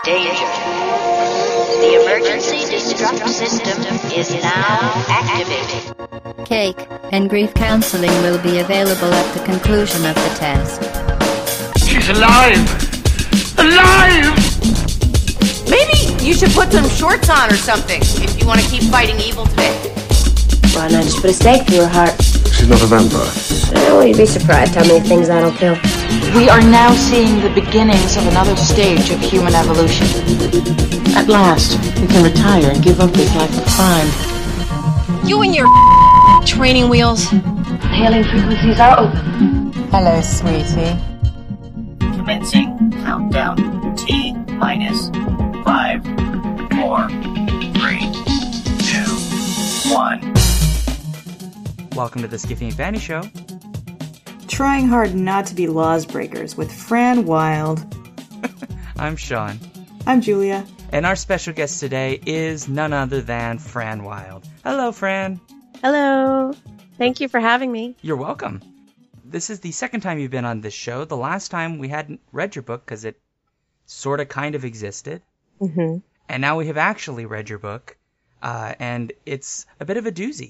Danger. The emergency destruct system is now activated. Cake and grief counseling will be available at the conclusion of the test. She's alive! Alive! Maybe you should put some shorts on or something if you want to keep fighting evil today. Why not just put a stake through her heart? She's not a vampire. Oh, you'd be surprised how many things that'll kill. We are now seeing the beginnings of another stage of human evolution. At last, we can retire and give up this life of crime. You and your training wheels. Hailing frequencies are open. Hello, sweetie. Commencing countdown. T minus 5, 4, 3, 2, 1. Welcome to the Skiffy and Fanny Show. Trying hard not to be laws breakers with Fran Wild. I'm Sean. I'm Julia. And our special guest today is none other than Fran Wild. Hello, Fran. Hello. Thank you for having me. You're welcome. This is the second time you've been on this show. The last time we hadn't read your book because it sort of kind of existed. Mm-hmm. And now we have actually read your book, and it's a bit of a doozy.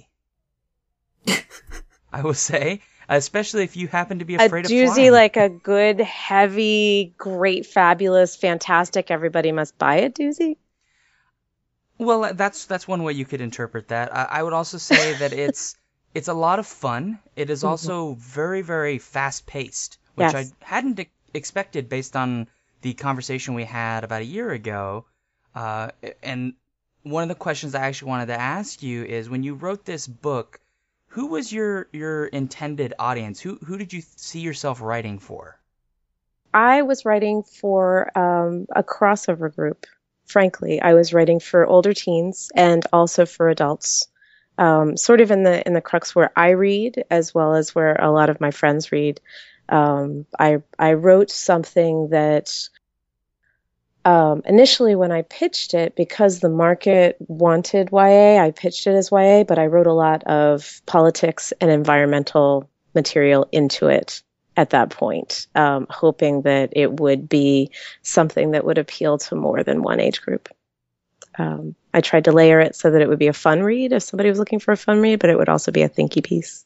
I will say, especially if you happen to be afraid of flying. A doozy, like a good, heavy, great, fabulous, fantastic, everybody must buy it doozy? Well, that's one way you could interpret that. I would also say that it's a lot of fun. It is also very, very fast-paced, which Yes. I hadn't expected based on the conversation we had about a year ago. And one of the questions I actually wanted to ask you is, when you wrote this book, who was your intended audience? Who did you see yourself writing for? I was writing for a crossover group, frankly. I was writing for older teens and also for adults, sort of in the crux where I read as well as where a lot of my friends read. I wrote something that initially when I pitched it, because the market wanted YA, I pitched it as YA, but I wrote a lot of politics and environmental material into it at that point, hoping that it would be something that would appeal to more than one age group. I tried to layer it so that it would be a fun read if somebody was looking for a fun read, but it would also be a thinky piece.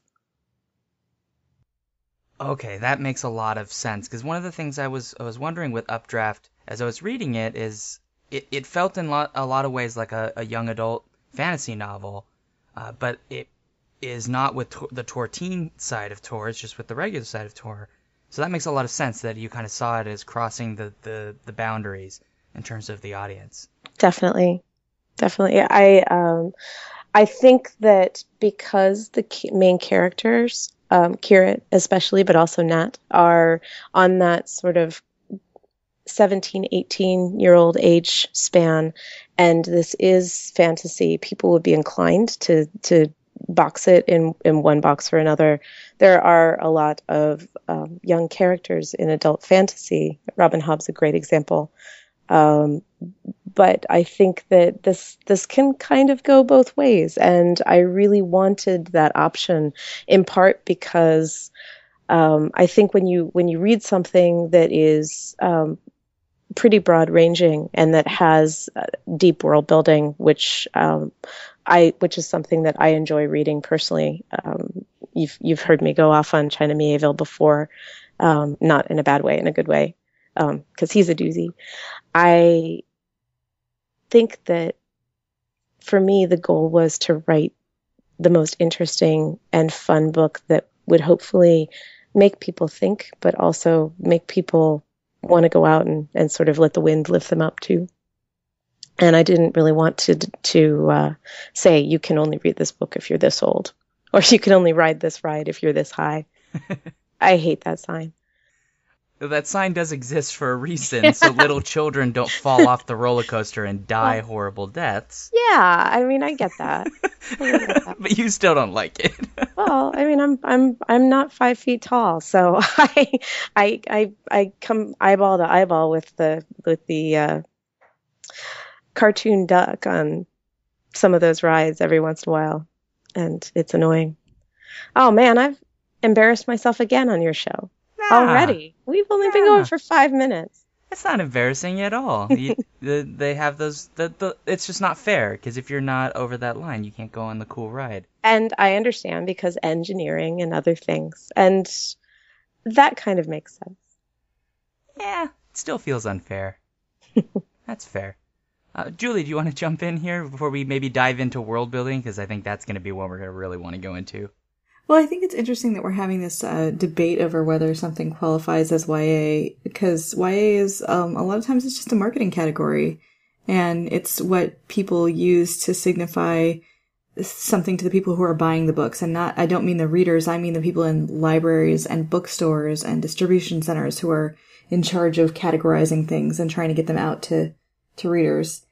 Okay, that makes a lot of sense, because one of the things I was wondering with Updraft as I was reading it is it felt in a lot of ways like a young adult fantasy novel, but it is not with the Tor-teen side of Tor, it's just with the regular side of Tor. So that makes a lot of sense that you kind of saw it as crossing the boundaries in terms of the audience. Definitely. I think that because the main characters, Kirit especially, but also Nat, are on that sort of 17, 18-year-old age span, and this is fantasy, people would be inclined to box it in one box or another. There are a lot of young characters in adult fantasy. Robin Hobb's a great example. But I think that this can kind of go both ways, and I really wanted that option, in part because I think when you read something that is pretty broad ranging and that has deep world building, which is something that I enjoy reading personally. You've heard me go off on China Miéville before, not in a bad way, in a good way, because he's a doozy. I think that for me, the goal was to write the most interesting and fun book that would hopefully make people think, but also make people want to go out and sort of let the wind lift them up too. And I didn't really want to say you can only read this book if you're this old, or you can only ride this ride if you're this high. I hate that sign. That sign does exist for a reason, so little children don't fall off the roller coaster and die horrible deaths. Yeah, I mean, I get that. But you still don't like it. Well, I mean, I'm not 5 feet tall, so I come eyeball to eyeball with the cartoon duck on some of those rides every once in a while, and it's annoying. Oh man, I've embarrassed myself again on your show. Already. We've only been going for 5 minutes. It's not embarrassing at all. They have those. It's just not fair because if you're not over that line, you can't go on the cool ride. And I understand because engineering and other things, and that kind of makes sense. Yeah, it still feels unfair. That's fair. Julie, do you want to jump in here before we maybe dive into world building? Because I think that's going to be what we're going to really want to go into. Well, I think it's interesting that we're having this debate over whether something qualifies as YA, because YA is, a lot of times it's just a marketing category, and it's what people use to signify something to the people who are buying the books, and I don't mean the readers, I mean the people in libraries and bookstores and distribution centers who are in charge of categorizing things and trying to get them out to readers.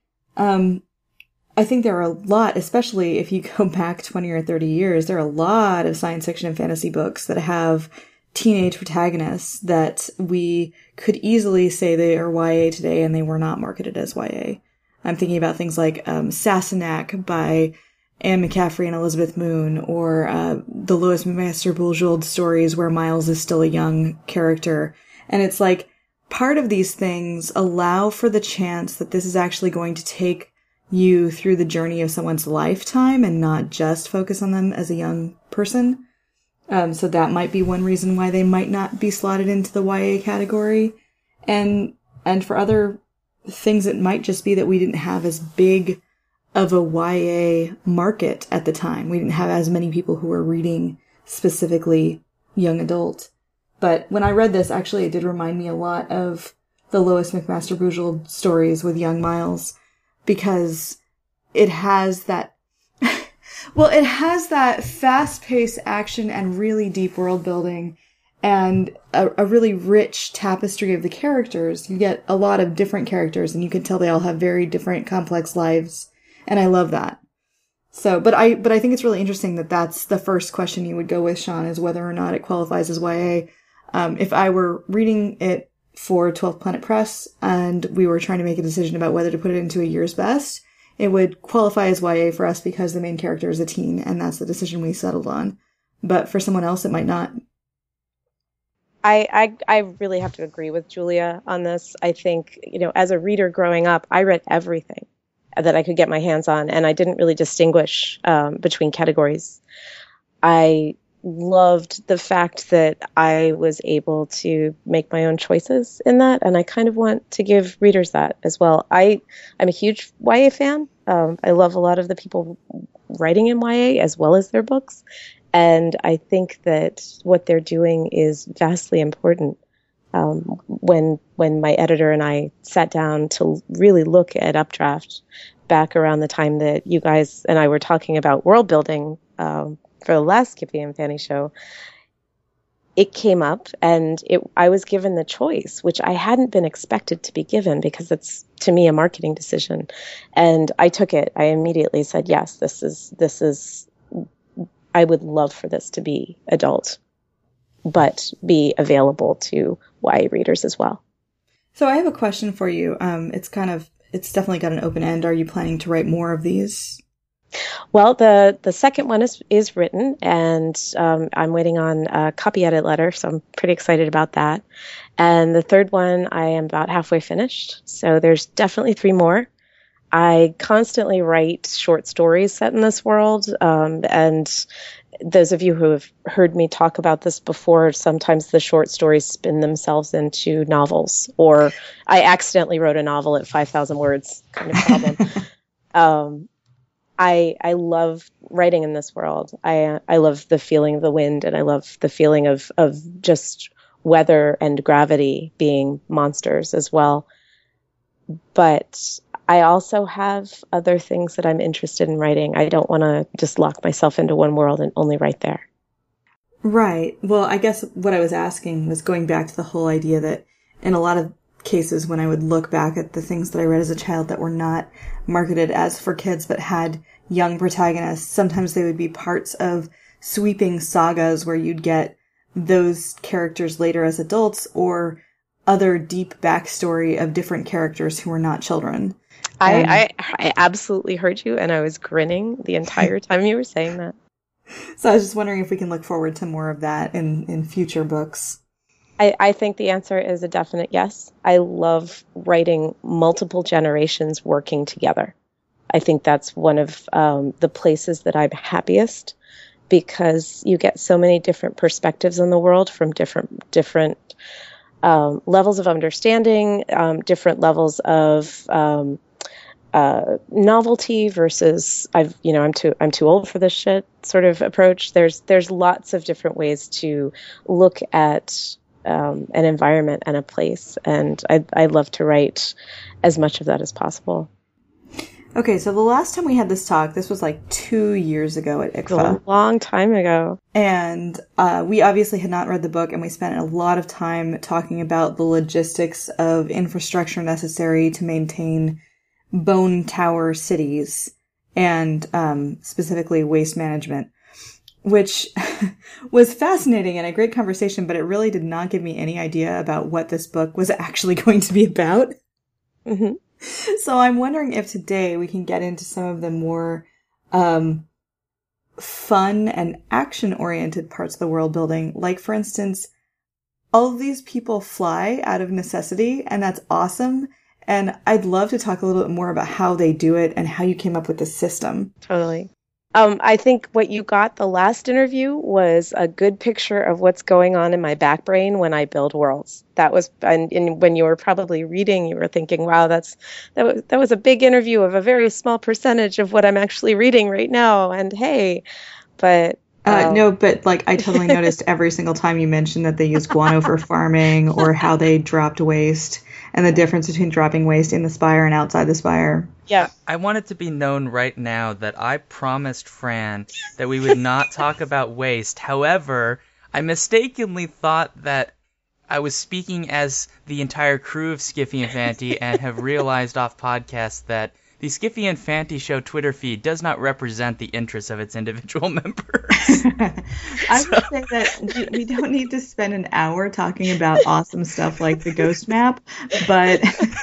I think there are a lot, especially if you go back 20 or 30 years, there are a lot of science fiction and fantasy books that have teenage protagonists that we could easily say they are YA today and they were not marketed as YA. I'm thinking about things like Sassenach by Anne McCaffrey and Elizabeth Moon, or the Lois Master-Bujold stories where Miles is still a young character. And it's like, part of these things allow for the chance that this is actually going to take you through the journey of someone's lifetime and not just focus on them as a young person. So that might be one reason why they might not be slotted into the YA category. And for other things, it might just be that we didn't have as big of a YA market at the time. We didn't have as many people who were reading specifically young adult. But when I read this, actually, it did remind me a lot of the Lois McMaster-Bujold stories with young Miles, because it has that, well, it has that fast-paced action and really deep world building and a really rich tapestry of the characters. You get a lot of different characters, and you can tell they all have very different, complex lives, and I love that. So, but I think it's really interesting that that's the first question you would go with, Sean, is whether or not it qualifies as YA. If I were reading it for 12th Planet Press and we were trying to make a decision about whether to put it into a year's best, it would qualify as YA for us because the main character is a teen, and that's the decision we settled on. But for someone else, it might not. I really have to agree with Julia on this. I think, as a reader growing up, I read everything that I could get my hands on, and I didn't really distinguish between categories. I loved the fact that I was able to make my own choices in that, and I kind of want to give readers that as well. I'm a huge YA fan. I love a lot of the people writing in YA as well as their books, and I think that what they're doing is vastly important. When my editor and I sat down to really look at Updraft back around the time that you guys and I were talking about world building for the last Skippy and Fanny show, it came up, and I was given the choice, which I hadn't been expected to be given because it's, to me, a marketing decision. And I took it. I immediately said, yes, this is, I would love for this to be adult, but be available to YA readers as well. So I have a question for you. It's definitely got an open end. Are you planning to write more of these? Well, the second one is written, and I'm waiting on a copy edit letter, so I'm pretty excited about that. And the third one, I am about halfway finished, so there's definitely 3 more. I constantly write short stories set in this world, and those of you who have heard me talk about this before, sometimes the short stories spin themselves into novels, or I accidentally wrote a novel at 5,000 words kind of problem. I love writing in this world. I love the feeling of the wind, and I love the feeling of just weather and gravity being monsters as well. But I also have other things that I'm interested in writing. I don't want to just lock myself into one world and only write there. Right. Well, I guess what I was asking was going back to the whole idea that in a lot of cases when I would look back at the things that I read as a child that were not marketed as for kids but had young protagonists, sometimes they would be parts of sweeping sagas where you'd get those characters later as adults, or other deep backstory of different characters who were not children. I absolutely heard you, and I was grinning the entire time you were saying that. So I was just wondering if we can look forward to more of that in future books. I think the answer is a definite yes. I love writing multiple generations working together. I think that's one of the places that I'm happiest, because you get so many different perspectives on the world from different levels of understanding, different levels of novelty versus I'm too old for this shit sort of approach. There's lots of different ways to look at an environment and a place, and I love to write as much of that as possible. Okay, so the last time we had this talk, this was like 2 years ago at ICFA. A long time ago. And we obviously had not read the book, and we spent a lot of time talking about the logistics of infrastructure necessary to maintain bone tower cities, and specifically waste management, which was fascinating and a great conversation, but it really did not give me any idea about what this book was actually going to be about. Mm-hmm. So I'm wondering if today we can get into some of the more fun and action-oriented parts of the world building. Like, for instance, all of these people fly out of necessity, and that's awesome. And I'd love to talk a little bit more about how they do it and how you came up with the system. Totally. I think what you got the last interview was a good picture of what's going on in my back brain when I build worlds. That was, and when you were probably reading, you were thinking, wow, that was a big interview of a very small percentage of what I'm actually reading right now. And hey, but... No, but like I totally noticed every single time you mentioned that they use guano for farming, or how they dropped waste, and the difference between dropping waste in the spire and outside the spire. Yeah. I want it to be known right now that I promised Fran that we would not talk about waste. However, I mistakenly thought that I was speaking as the entire crew of Skiffy and Fanty, and have realized off podcast that the Skiffy and Fanty Show Twitter feed does not represent the interests of its individual members. I would say that we don't need to spend an hour talking about awesome stuff like the ghost map, but...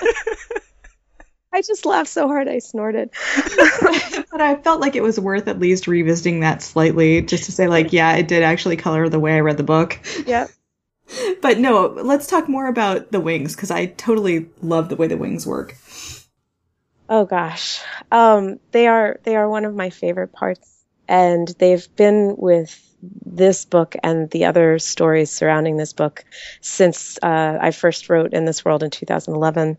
I just laughed so hard I snorted. But I felt like it was worth at least revisiting that slightly, just to say, like, yeah, it did actually color the way I read the book. Yeah. But no, let's talk more about the wings, because I totally love the way the wings work. Oh gosh. They are one of my favorite parts, and they've been with this book and the other stories surrounding this book since I first wrote In This World in 2011.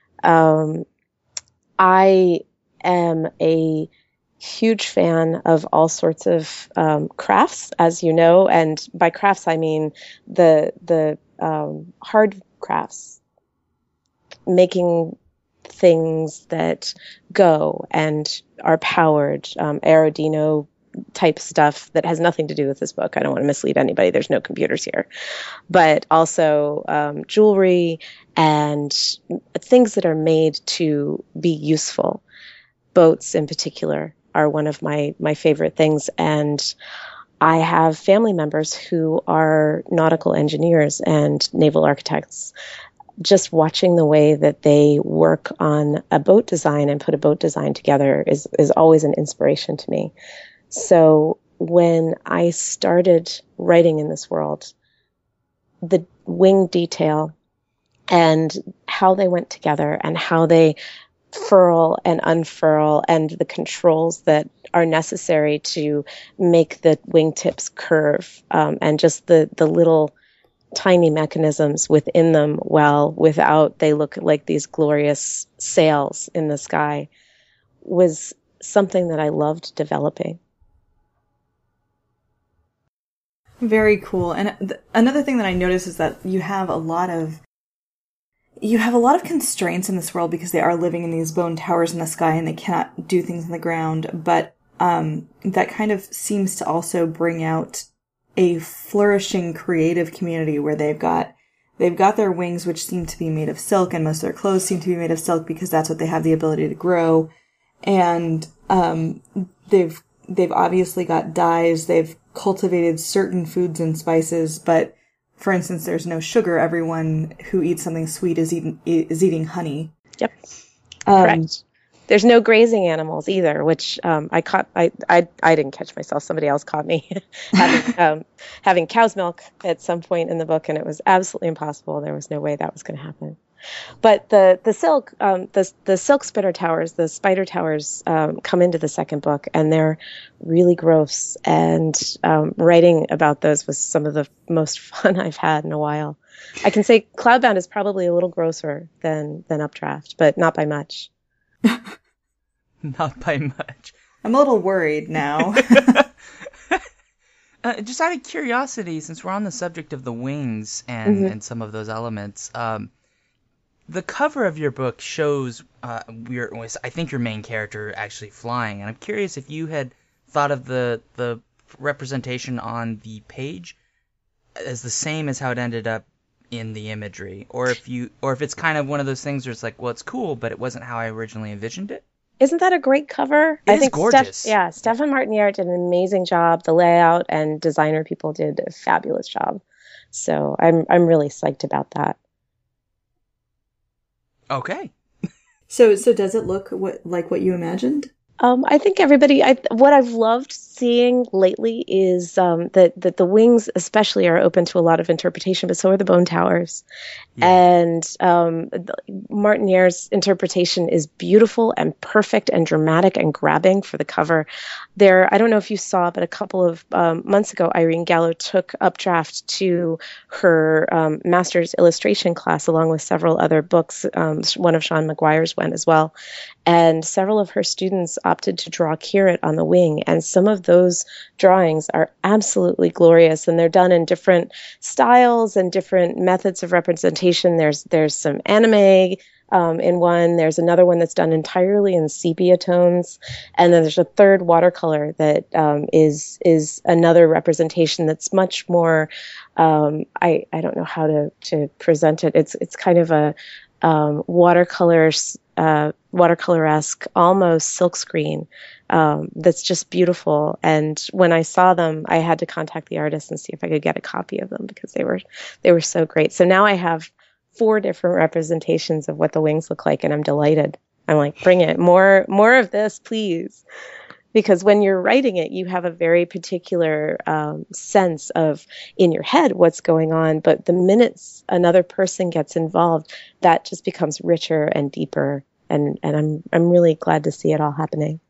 I am a huge fan of all sorts of crafts, as you know, and by crafts I mean the hard crafts, making things that go and are powered, Aerodino type stuff that has nothing to do with this book. I don't want to mislead anybody. There's no computers here. But also jewelry and things that are made to be useful. Boats in particular are one of my favorite things. And I have family members who are nautical engineers and naval architects. Just watching the way that they work on a boat design and put a boat design together is always an inspiration to me. So when I started writing In This World, the wing detail and how they went together and how they furl and unfurl and the controls that are necessary to make the wingtips curve, and just the little tiny mechanisms within them, while without they look like these glorious sails in the sky, was something that I loved developing. Very cool. And another thing that I noticed is that you have a lot of constraints in this world, because they are living in these bone towers in the sky and they cannot do things on the ground. But that kind of seems to also bring out a flourishing creative community where they've got their wings, which seem to be made of silk, and most of their clothes seem to be made of silk because that's what they have the ability to grow. And they've obviously got dyes. They've cultivated certain foods and spices, but for instance, there's no sugar. Everyone who eats something sweet is eating honey. Yep. Correct. There's no grazing animals either, which I caught. I didn't catch myself. Somebody else caught me having cow's milk at some point in the book, and it was absolutely impossible. There was no way that was going to happen. But the silk spider towers, the spider towers, come into the second book, and they're really gross. And writing about those was some of the most fun I've had in a while. I can say Cloudbound is probably a little grosser than Updraft, but not by much. Not by much. I'm a little worried now. Just out of curiosity, since we're on the subject of the wings and some of those elements, the cover of your book shows I think your main character actually flying, and I'm curious if you had thought of the representation on the page as the same as how it ended up in the imagery, or if it's kind of one of those things where it's like, well, it's cool, but it wasn't how I originally envisioned it. Isn't that a great cover? I think gorgeous. Stefan Martiniere did an amazing job. The layout and designer people did a fabulous job. So I'm really psyched about that. Okay. So does it look like what you imagined? I think what I've loved seeing lately is that the wings especially are open to a lot of interpretation, but so are the bone towers. Yeah. And Martiniere's interpretation is beautiful and perfect and dramatic and grabbing for the cover. I don't know if you saw, but a couple of months ago, Irene Gallo took Updraft to her master's illustration class along with several other books. One of Sean McGuire's went as well. And several of her students opted to draw Kirit on the wing. And some of those drawings are absolutely glorious. And they're done in different styles and different methods of representation. There's some anime in one. There's another one that's done entirely in sepia tones. And then there's a third watercolor that is another representation that's much more, I don't know how to present it. It's kind of a watercolor-esque, almost silkscreen, that's just beautiful. And when I saw them, I had to contact the artist and see if I could get a copy of them because they were so great. So now I have 4 different representations of what the wings look like, and I'm delighted. I'm like, bring it, more of this, please. Because when you're writing it, you have a very particular sense of in your head what's going on. But the minute another person gets involved, that just becomes richer and deeper. And I'm really glad to see it all happening.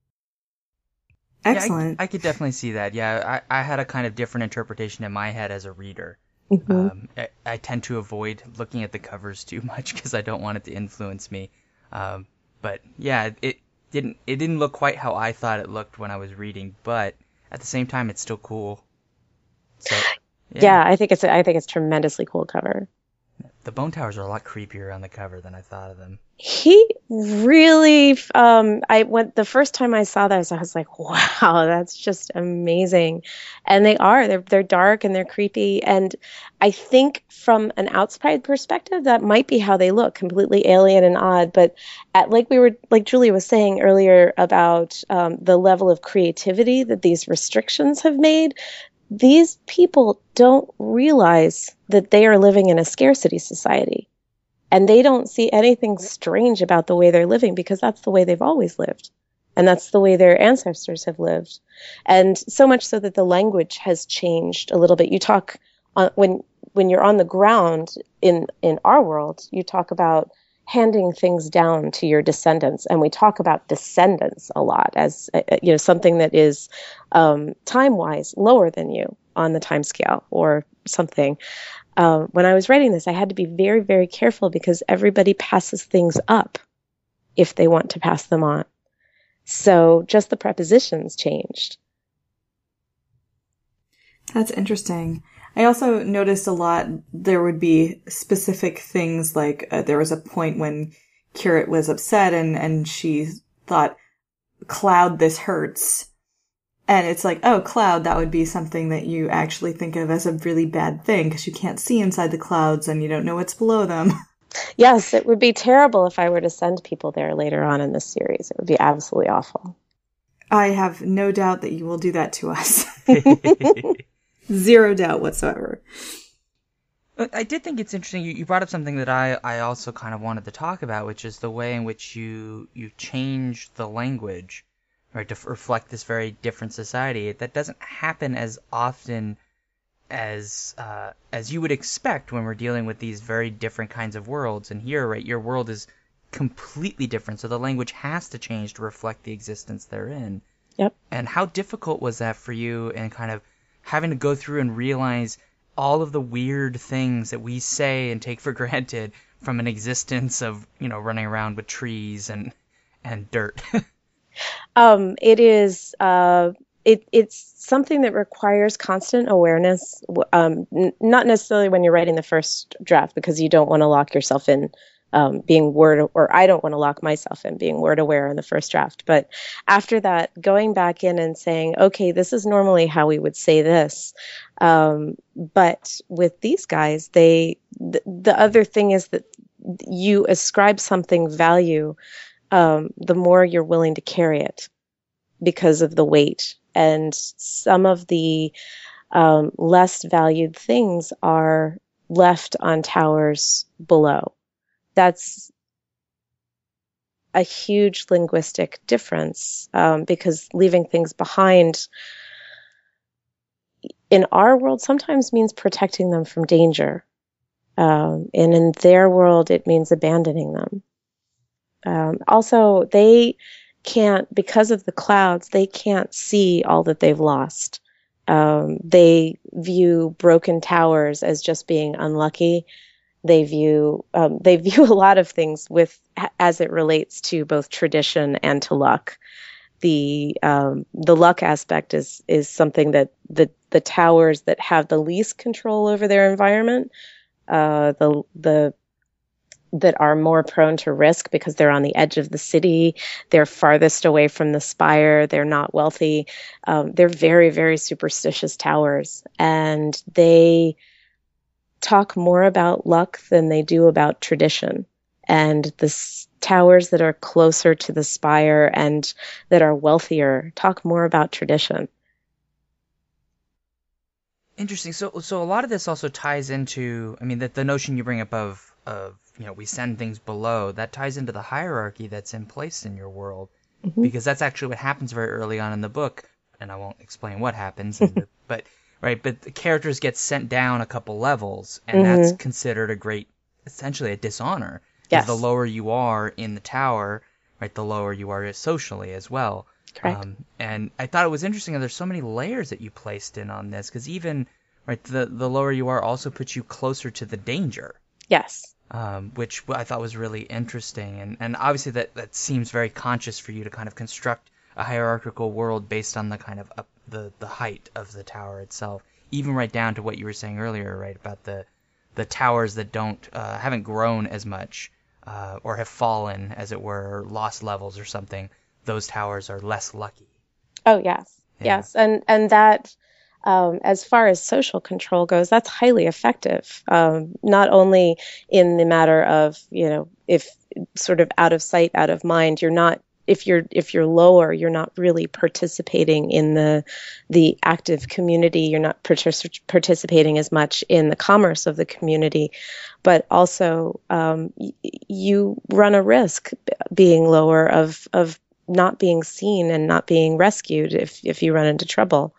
Excellent. Yeah, I could definitely see that. Yeah, I had a kind of different interpretation in my head as a reader. Mm-hmm. I tend to avoid looking at the covers too much because I don't want it to influence me. But yeah, it didn't look quite how I thought it looked when I was reading, but at the same time, it's still cool. So, yeah, I think it's tremendously cool cover. The bone towers are a lot creepier on the cover than I thought of them. He really, the first time I saw those, I was like, wow, that's just amazing. And they're dark and they're creepy. And I think from an outside perspective, that might be how they look, completely alien and odd. But like Julia was saying earlier about the level of creativity that these restrictions have made, these people don't realize that they are living in a scarcity society. And they don't see anything strange about the way they're living because that's the way they've always lived. And that's the way their ancestors have lived. And so much so that the language has changed a little bit. You talk, when you're on the ground in our world, you talk about handing things down to your descendants. And we talk about descendants a lot as something that is time-wise lower than you on the time scale or something. When I was writing this, I had to be very, very careful because everybody passes things up if they want to pass them on. So just the prepositions changed. That's interesting. I also noticed a lot there would be specific things like there was a point when Kirit was upset and she thought, Cloud, this hurts. And it's like, oh, cloud, that would be something that you actually think of as a really bad thing because you can't see inside the clouds and you don't know what's below them. Yes, it would be terrible if I were to send people there later on in this series. It would be absolutely awful. I have no doubt that you will do that to us. Zero doubt whatsoever. I did think it's interesting. You brought up something that I also kind of wanted to talk about, which is the way in which you change the language, right, to reflect this very different society. That doesn't happen as often as you would expect when we're dealing with these very different kinds of worlds. And here, right, your world is completely different, so the language has to change to reflect the existence they're in. Yep. And how difficult was that for you, and kind of having to go through and realize all of the weird things that we say and take for granted from an existence of, running around with trees and dirt? It is. It's something that requires constant awareness. Not necessarily when you're writing the first draft, because you don't want to lock yourself in. Being or I don't want to lock myself in being word aware in the first draft. But after that, going back in and saying, okay, this is normally how we would say this. But with these guys, the other thing is that you ascribe something value, the more you're willing to carry it because of the weight. And some of the less valued things are left on towers below. That's a huge linguistic difference, because leaving things behind in our world sometimes means protecting them from danger. And in their world, it means abandoning them. Also, they can't, because of the clouds, they can't see all that they've lost. They view broken towers as just being unlucky. They view a lot of things as it relates to both tradition and to luck. The luck aspect is something that the towers that have the least control over their environment, that are more prone to risk because they're on the edge of the city, they're farthest away from the spire, they're not wealthy. They're very, very superstitious towers, and they talk more about luck than they do about tradition. And the towers that are closer to the spire and that are wealthier talk more about tradition. Interesting. So a lot of this also ties into, the notion you bring up of we send things below, that ties into the hierarchy that's in place in your world, because that's actually what happens very early on in the book, and I won't explain what happens, but the characters get sent down a couple levels, and that's considered essentially a dishonor. Yes. The lower you are in the tower, right, the lower you are socially as well. Correct. And I thought it was interesting that there's so many layers that you placed in on this, because even, right, the lower you are also puts you closer to the danger. Yes. Which I thought was really interesting. And obviously that seems very conscious for you to kind of construct a hierarchical world based on the kind of the height of the tower itself, even right down to what you were saying earlier, right, about the towers that haven't grown as much, or have fallen, as it were, or lost levels or something. Those towers are less lucky. Oh, yes. Yeah. Yes. And that, as far as social control goes, that's highly effective. Not only in the matter of, if sort of out of sight, out of mind, if you're lower, you're not really participating in the active community. You're not participating as much in the commerce of the community, but also you run a risk being lower of not being seen and not being rescued if you run into trouble.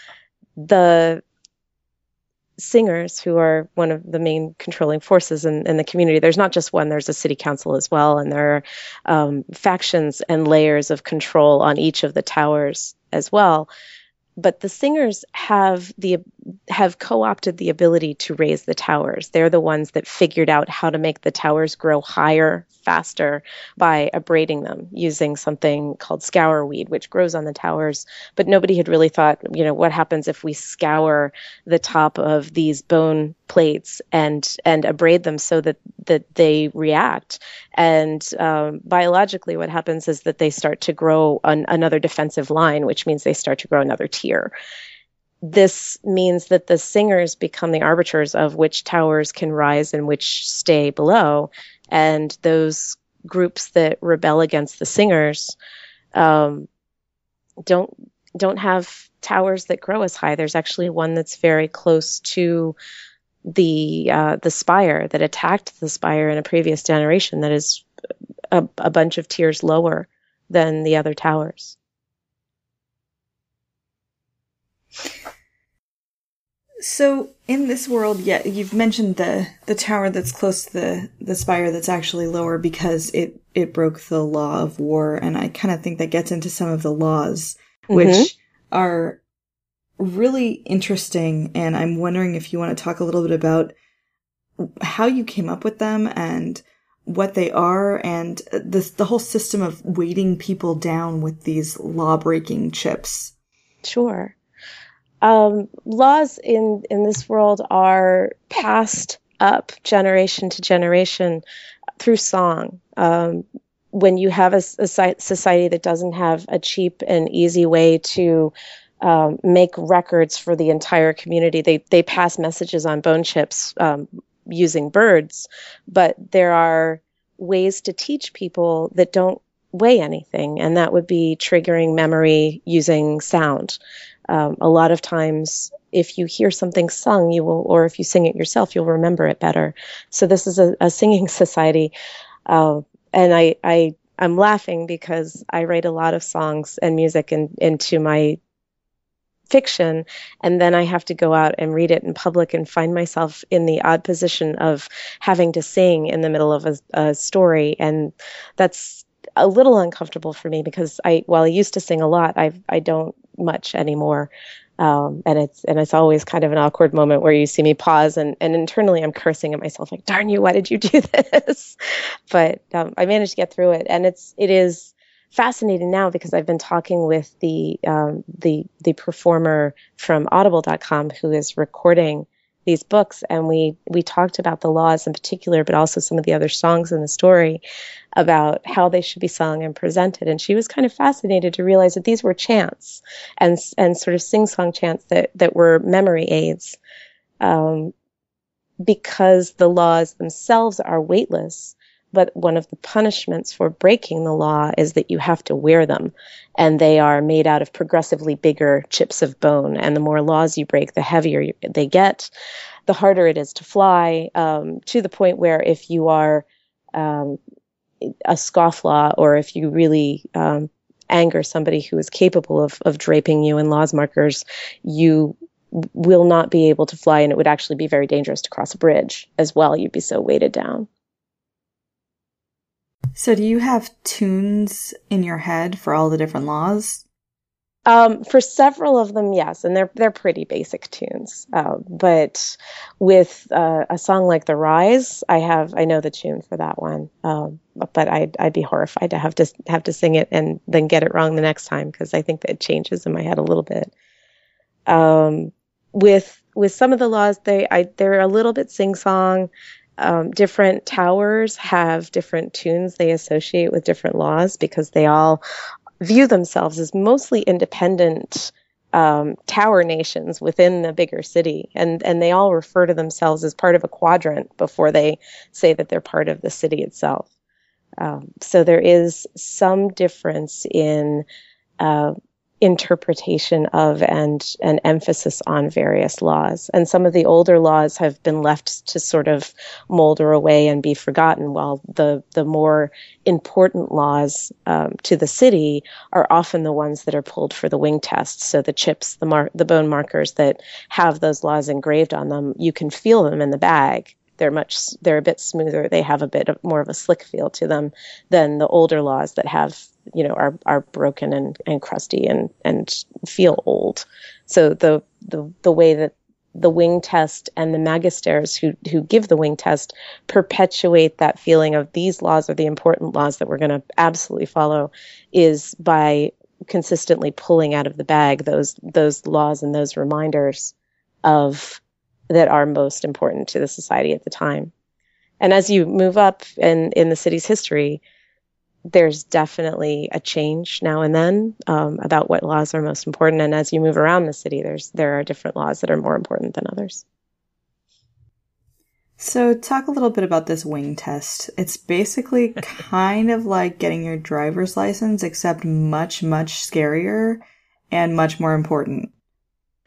The singers, who are one of the main controlling forces in the community, there's not just one, there's a city council as well, and there are factions and layers of control on each of the towers as well. But the singers have co-opted the ability to raise the towers. They're the ones that figured out how to make the towers grow higher, faster, by abrading them using something called scourweed, which grows on the towers. But nobody had really thought, what happens if we scour the top of these bone plates and abrade them so that they react. And biologically, what happens is that they start to grow another defensive line, which means they start to grow another tier. This means that the singers become the arbiters of which towers can rise and which stay below. And those groups that rebel against the singers don't have towers that grow as high. There's actually one that's very close to the spire that attacked the spire in a previous generation that is a bunch of tiers lower than the other towers. So in this world, yeah, you've mentioned the tower that's close to the spire that's actually lower because it broke the law of war, and I kind of think that gets into some of the laws, which are really interesting, and I'm wondering if you want to talk a little bit about how you came up with them and what they are, and the whole system of weighting people down with these law-breaking chips. Sure. Laws in this world are passed up generation to generation through song. When you have a society that doesn't have a cheap and easy way to make records for the entire community, they pass messages on bone chips using birds, but there are ways to teach people that don't weigh anything, and that would be triggering memory using sound. A lot of times, if you hear something sung, you will, or if you sing it yourself, you'll remember it better. So this is a singing society, and I'm laughing because I write a lot of songs and music into my fiction, and then I have to go out and read it in public and find myself in the odd position of having to sing in the middle of a story, and that's a little uncomfortable for me because while I used to sing a lot, I don't much anymore. And it's always kind of an awkward moment where you see me pause and internally I'm cursing at myself like, darn you, why did you do this? But I managed to get through it. And it is fascinating now because I've been talking with the performer from audible.com who is recording these books, and we talked about the laws in particular, but also some of the other songs in the story about how they should be sung and presented. And she was kind of fascinated to realize that these were chants and sort of sing-song chants that were memory aids, because the laws themselves are weightless. But one of the punishments for breaking the law is that you have to wear them. And they are made out of progressively bigger chips of bone. And the more laws you break, the heavier they get, the harder it is to fly, to the point where if you are a scofflaw, or if you really anger somebody who is capable of draping you in laws markers, you will not be able to fly. And it would actually be very dangerous to cross a bridge as well. You'd be so weighted down. So do you have tunes in your head for all the different laws? For several of them, yes, and they're pretty basic tunes. But with a song like The Rise, I know the tune for that one. But I'd be horrified to have to sing it and then get it wrong the next time, because I think that it changes in my head a little bit. With some of the laws, they're a little bit sing-song. Different towers have different tunes they associate with different laws because they all view themselves as mostly independent tower nations within the bigger city. And they all refer to themselves as part of a quadrant before they say that they're part of the city itself. So there is some difference in interpretation of and an emphasis on various laws. And some of the older laws have been left to sort of molder away and be forgotten, while the more important laws to the city are often the ones that are pulled for the wing test. So the chips, the bone markers that have those laws engraved on them, you can feel them in the bag. They're a bit smoother. They have a bit more of a slick feel to them than the older laws that have, are broken and crusty and feel old. So the way that the wing test and the magisters who give the wing test perpetuate that feeling of these laws are the important laws that we're going to absolutely follow is by consistently pulling out of the bag those laws and those reminders of that are most important to the society at the time. And as you move up in the city's history, there's definitely a change now and then about what laws are most important. And as you move around the city, there are different laws that are more important than others. So talk a little bit about this wing test. It's basically kind of like getting your driver's license, except much, much scarier and much more important.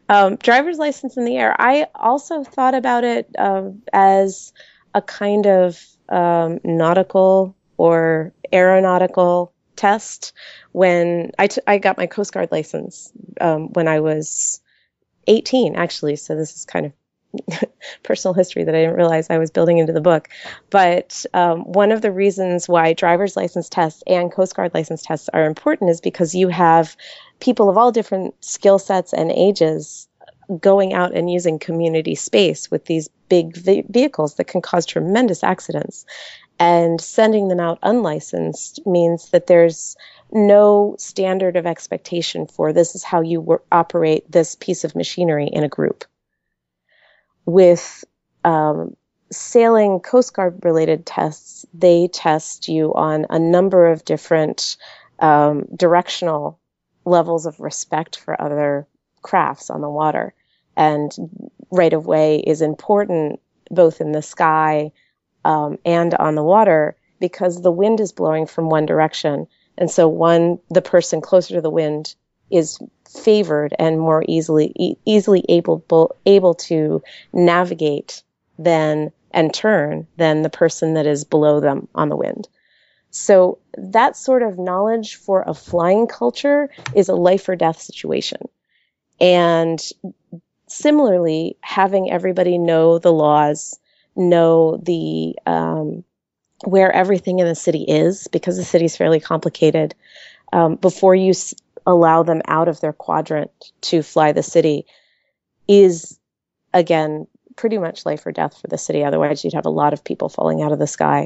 Driver's license in the air. I also thought about it as a kind of nautical or aeronautical test when I got my Coast Guard license when I was 18, actually. So this is kind of personal history that I didn't realize I was building into the book. But one of the reasons why driver's license tests and Coast Guard license tests are important is because you have people of all different skill sets and ages going out and using community space with these big vehicles that can cause tremendous accidents. And sending them out unlicensed means that there's no standard of expectation for this is how you operate this piece of machinery in a group. With sailing Coast Guard related tests, they test you on a number of different directional levels of respect for other crafts on the water. And right of way is important both in the sky and on the water because the wind is blowing from one direction. And so the person closer to the wind is favored and more easily able to navigate and turn than the person that is below them on the wind. So that sort of knowledge for a flying culture is a life or death situation. And similarly, having everybody know the laws, know the where everything in the city is, because the city is fairly complicated, before you allow them out of their quadrant to fly the city is, again, pretty much life or death for the city. Otherwise, you'd have a lot of people falling out of the sky.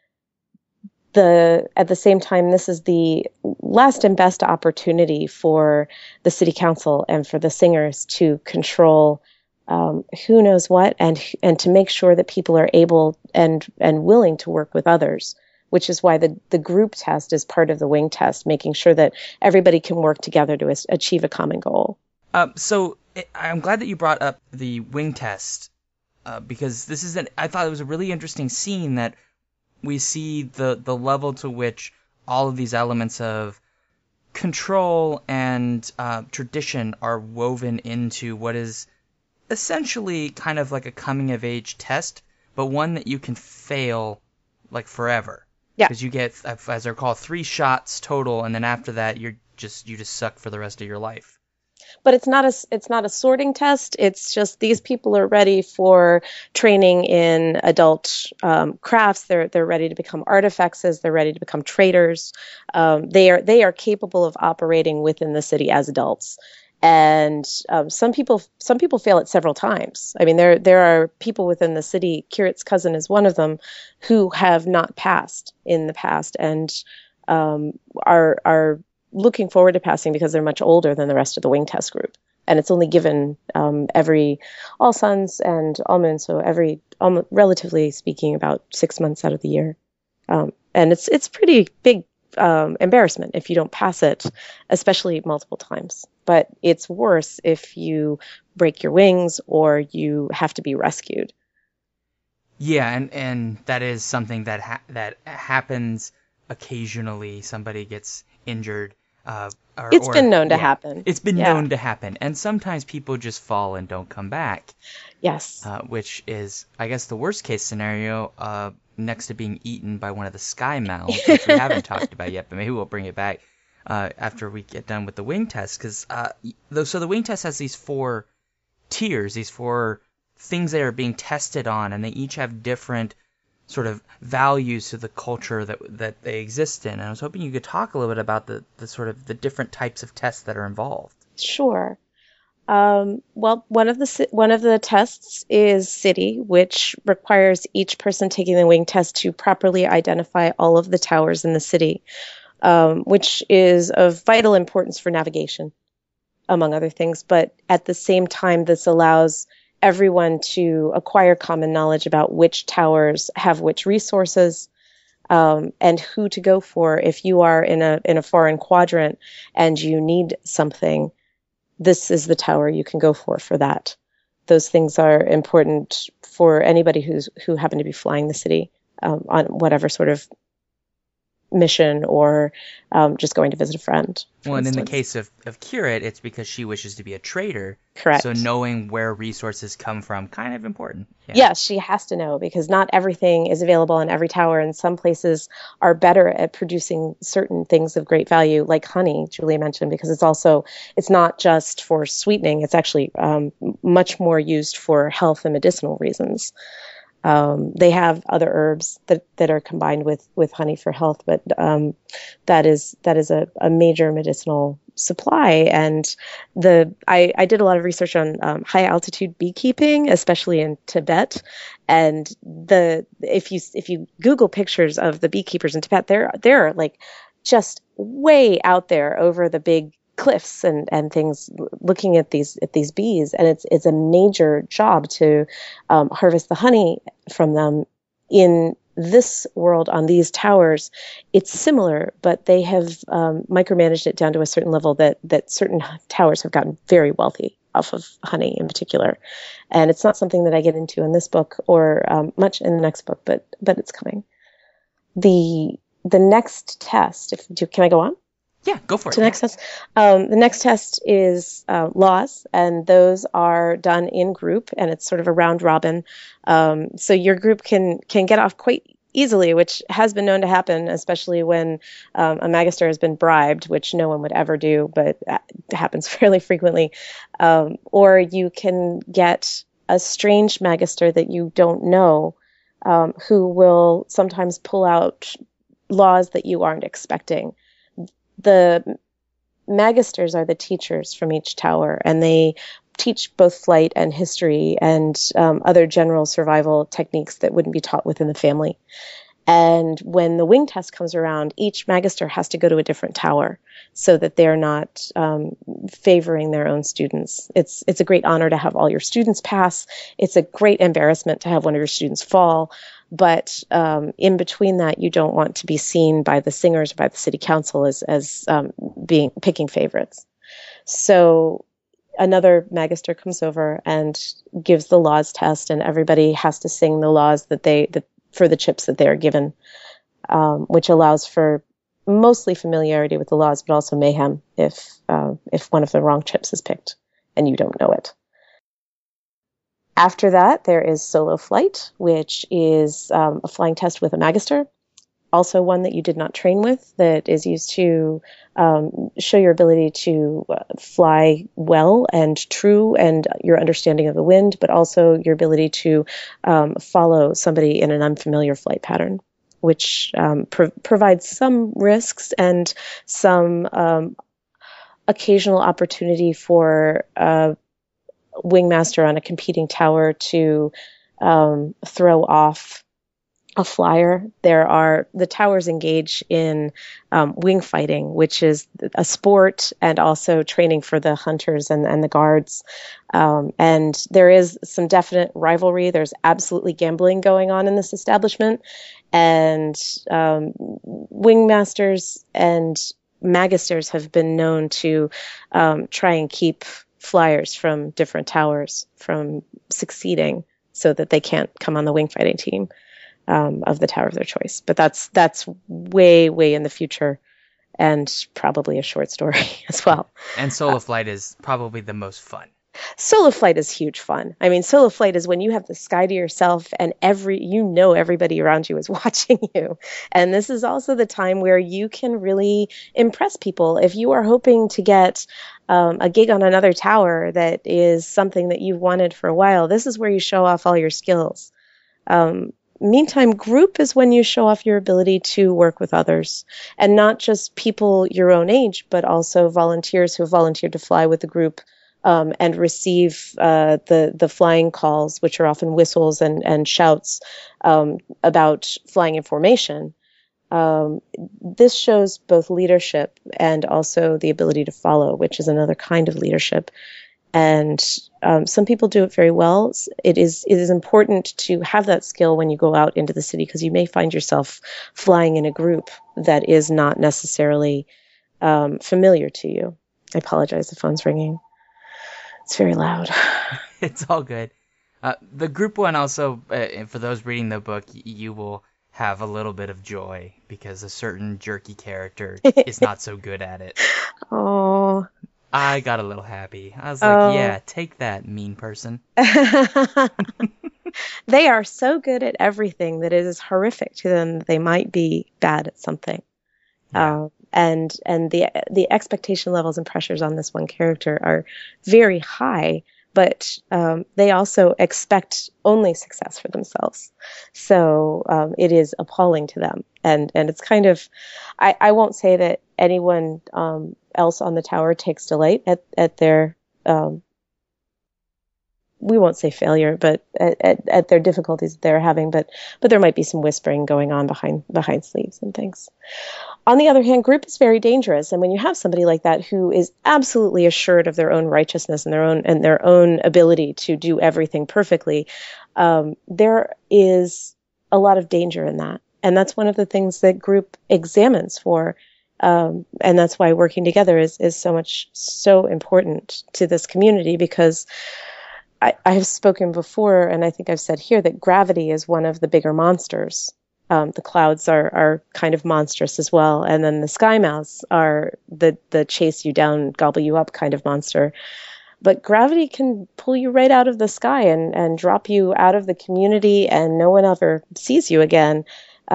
At the same time, this is the last and best opportunity for the city council and for the singers to control who knows what and to make sure that people are able and willing to work with others, which is why the group test is part of the wing test, making sure that everybody can work together to achieve a common goal. So I'm glad that you brought up the wing test because I thought it was a really interesting scene that we see the level to which all of these elements of control and tradition are woven into what is essentially kind of like a coming-of-age test, but one that you can fail like forever. Yeah. Because you get, as I recall, 3 shots total, and then after that you just suck for the rest of your life. But it's not a sorting test. It's just these people are ready for training in adult crafts. They're ready to become artifacts. They're ready to become traders. They are capable of operating within the city as adults. And some people fail it several times. I mean, there are people within the city. Kirit's cousin is one of them, who have not passed in the past and are looking forward to passing because they're much older than the rest of the wing test group. And it's only given every all suns and all moons, so relatively speaking, about 6 months out of the year. And it's pretty big embarrassment if you don't pass it, especially multiple times. But it's worse if you break your wings or you have to be rescued. Yeah, and that is something that happens occasionally. Somebody gets injured. It's been known to happen. It's been known to happen. And sometimes people just fall and don't come back. Yes. Which is, I guess, the worst case scenario next to being eaten by one of the sky mouths, which we haven't talked about yet, but maybe we'll bring it back after we get done with the wing test. Because so the wing test has these 4 tiers, these 4 things that are being tested on, and they each have different sort of values to the culture that they exist in. And I was hoping you could talk a little bit about the sort of the different types of tests that are involved. Sure. Well, one of the tests is city, which requires each person taking the wing test to properly identify all of the towers in the city, which is of vital importance for navigation, among other things. But at the same time, this allows everyone to acquire common knowledge about which towers have which resources, and who to go for if you are in a foreign quadrant and you need something. This is the tower you can go for that. Those things are important for anybody who happen to be flying the city on whatever sort of mission or just going to visit a friend. Well, and in the case of Curate, it's because she wishes to be a trader. Correct. So knowing where resources come from, kind of important. Yeah. Yes, she has to know, because not everything is available in every tower, and some places are better at producing certain things of great value, like honey, Julia mentioned, because it's not just for sweetening, it's actually much more used for health and medicinal reasons. They have other herbs that are combined with honey for health, but that is a major medicinal supply. And I did a lot of research on high altitude beekeeping, especially in Tibet. And if you Google pictures of the beekeepers in Tibet, they're like just way out there over the big cliffs and things, looking at these bees, and it's a major job to harvest the honey from them. In this world, on these towers, it's similar, but they have micromanaged it down to a certain level that certain towers have gotten very wealthy off of honey in particular. And it's not something that I get into in this book or much in the next book, but it's coming. The next test, can I go on? Yeah, go for it. The next test. The next test is laws, and those are done in group, and it's sort of a round robin. So your group can get off quite easily, which has been known to happen, especially when a magister has been bribed, which no one would ever do, but it happens fairly frequently. Or you can get a strange magister that you don't know, who will sometimes pull out laws that you aren't expecting. The magisters are the teachers from each tower, and they teach both flight and history and other general survival techniques that wouldn't be taught within the family. And when the wing test comes around, each magister has to go to a different tower so that they're not favoring their own students. It's a great honor to have all your students pass. It's a great embarrassment to have one of your students fall. But in between that, you don't want to be seen by the singers or by the city council as picking favorites. So another magister comes over and gives the laws test, and everybody has to sing the laws for the chips that they are given, which allows for mostly familiarity with the laws, but also mayhem if one of the wrong chips is picked and you don't know it. After that, there is solo flight, which is a flying test with a magister, also one that you did not train with, that is used to show your ability to fly well and true and your understanding of the wind, but also your ability to follow somebody in an unfamiliar flight pattern, which provides some risks and some occasional opportunity for wingmaster on a competing tower to throw off a flyer. The towers engage in wing fighting, which is a sport and also training for the hunters and the guards. And there is some definite rivalry. There's absolutely gambling going on in this establishment. And wingmasters and magisters have been known to try and keep flyers from different towers from succeeding so that they can't come on the wing fighting team of the tower of their choice. But that's way, way in the future and probably a short story as well. And solo flight is probably the most fun. Solo flight is huge fun. I mean, solo flight is when you have the sky to yourself and everybody around you is watching you. And this is also the time where you can really impress people. If you are hoping to get a gig on another tower that is something that you've wanted for a while, this is where you show off all your skills. Meantime, group is when you show off your ability to work with others, and not just people your own age, but also volunteers who volunteered to fly with the group and receive the flying calls, which are often whistles and shouts about flying in formation. This shows both leadership and also the ability to follow, which is another kind of leadership. And some people do it very well. It is important to have that skill when you go out into the city, because you may find yourself flying in a group that is not necessarily familiar to you. I apologize, the phone's ringing. It's very loud. It's all good. The group one also, for those reading the book, you will have a little bit of joy because a certain jerky character is not so good at it. Oh. I got a little happy. I was like, yeah, take that, mean person. They are so good at everything that it is horrific to them that they might be bad at something. Yeah. And the expectation levels and pressures on this one character are very high, but they also expect only success for themselves. So it is appalling to them. And it's kind of, I won't say that anyone else on the tower takes delight at their, we won't say failure, but at their difficulties that they're having, but there might be some whispering going on behind sleeves and things. On the other hand, group is very dangerous, and when you have somebody like that who is absolutely assured of their own righteousness and their own ability to do everything perfectly, there is a lot of danger in that, and that's one of the things that group examines for, and that's why working together is so important to this community, because I have spoken before, and I think I've said here, that gravity is one of the bigger monsters. The clouds are kind of monstrous as well. And then the sky mouths are the chase you down, gobble you up kind of monster. But gravity can pull you right out of the sky and drop you out of the community, and no one ever sees you again.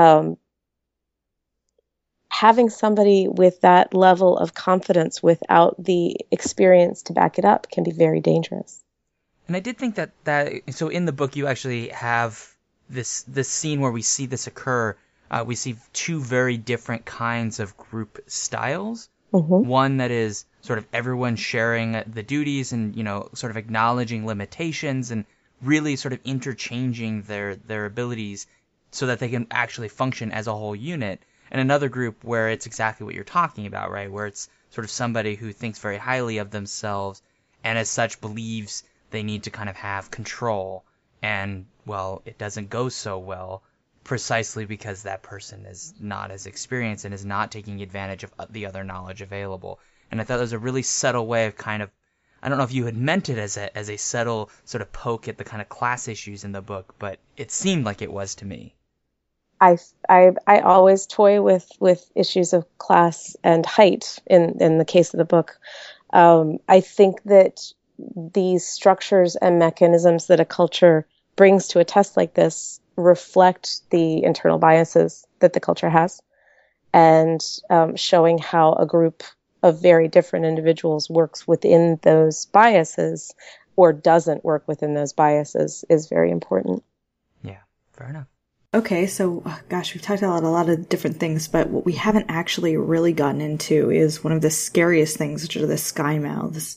Having somebody with that level of confidence without the experience to back it up can be very dangerous. And I did think that so in the book you actually have this scene where we see this occur. We see two very different kinds of group styles. Mm-hmm. One that is sort of everyone sharing the duties and, sort of acknowledging limitations and really sort of interchanging their abilities so that they can actually function as a whole unit. And another group where it's exactly what you're talking about, right? Where it's sort of somebody who thinks very highly of themselves and as such believes they need to kind of have control. And, well, it doesn't go so well precisely because that person is not as experienced and is not taking advantage of the other knowledge available. And I thought that was a really subtle way of kind of, I don't know if you had meant it as a subtle sort of poke at the kind of class issues in the book, but it seemed like it was to me. I always toy with issues of class and height in the case of the book. I think that these structures and mechanisms that a culture brings to a test like this reflect the internal biases that the culture has, and showing how a group of very different individuals works within those biases or doesn't work within those biases is very important. Yeah, fair enough. Okay, so, gosh, we've talked about a lot of different things, but what we haven't actually really gotten into is one of the scariest things, which are the sky mouths.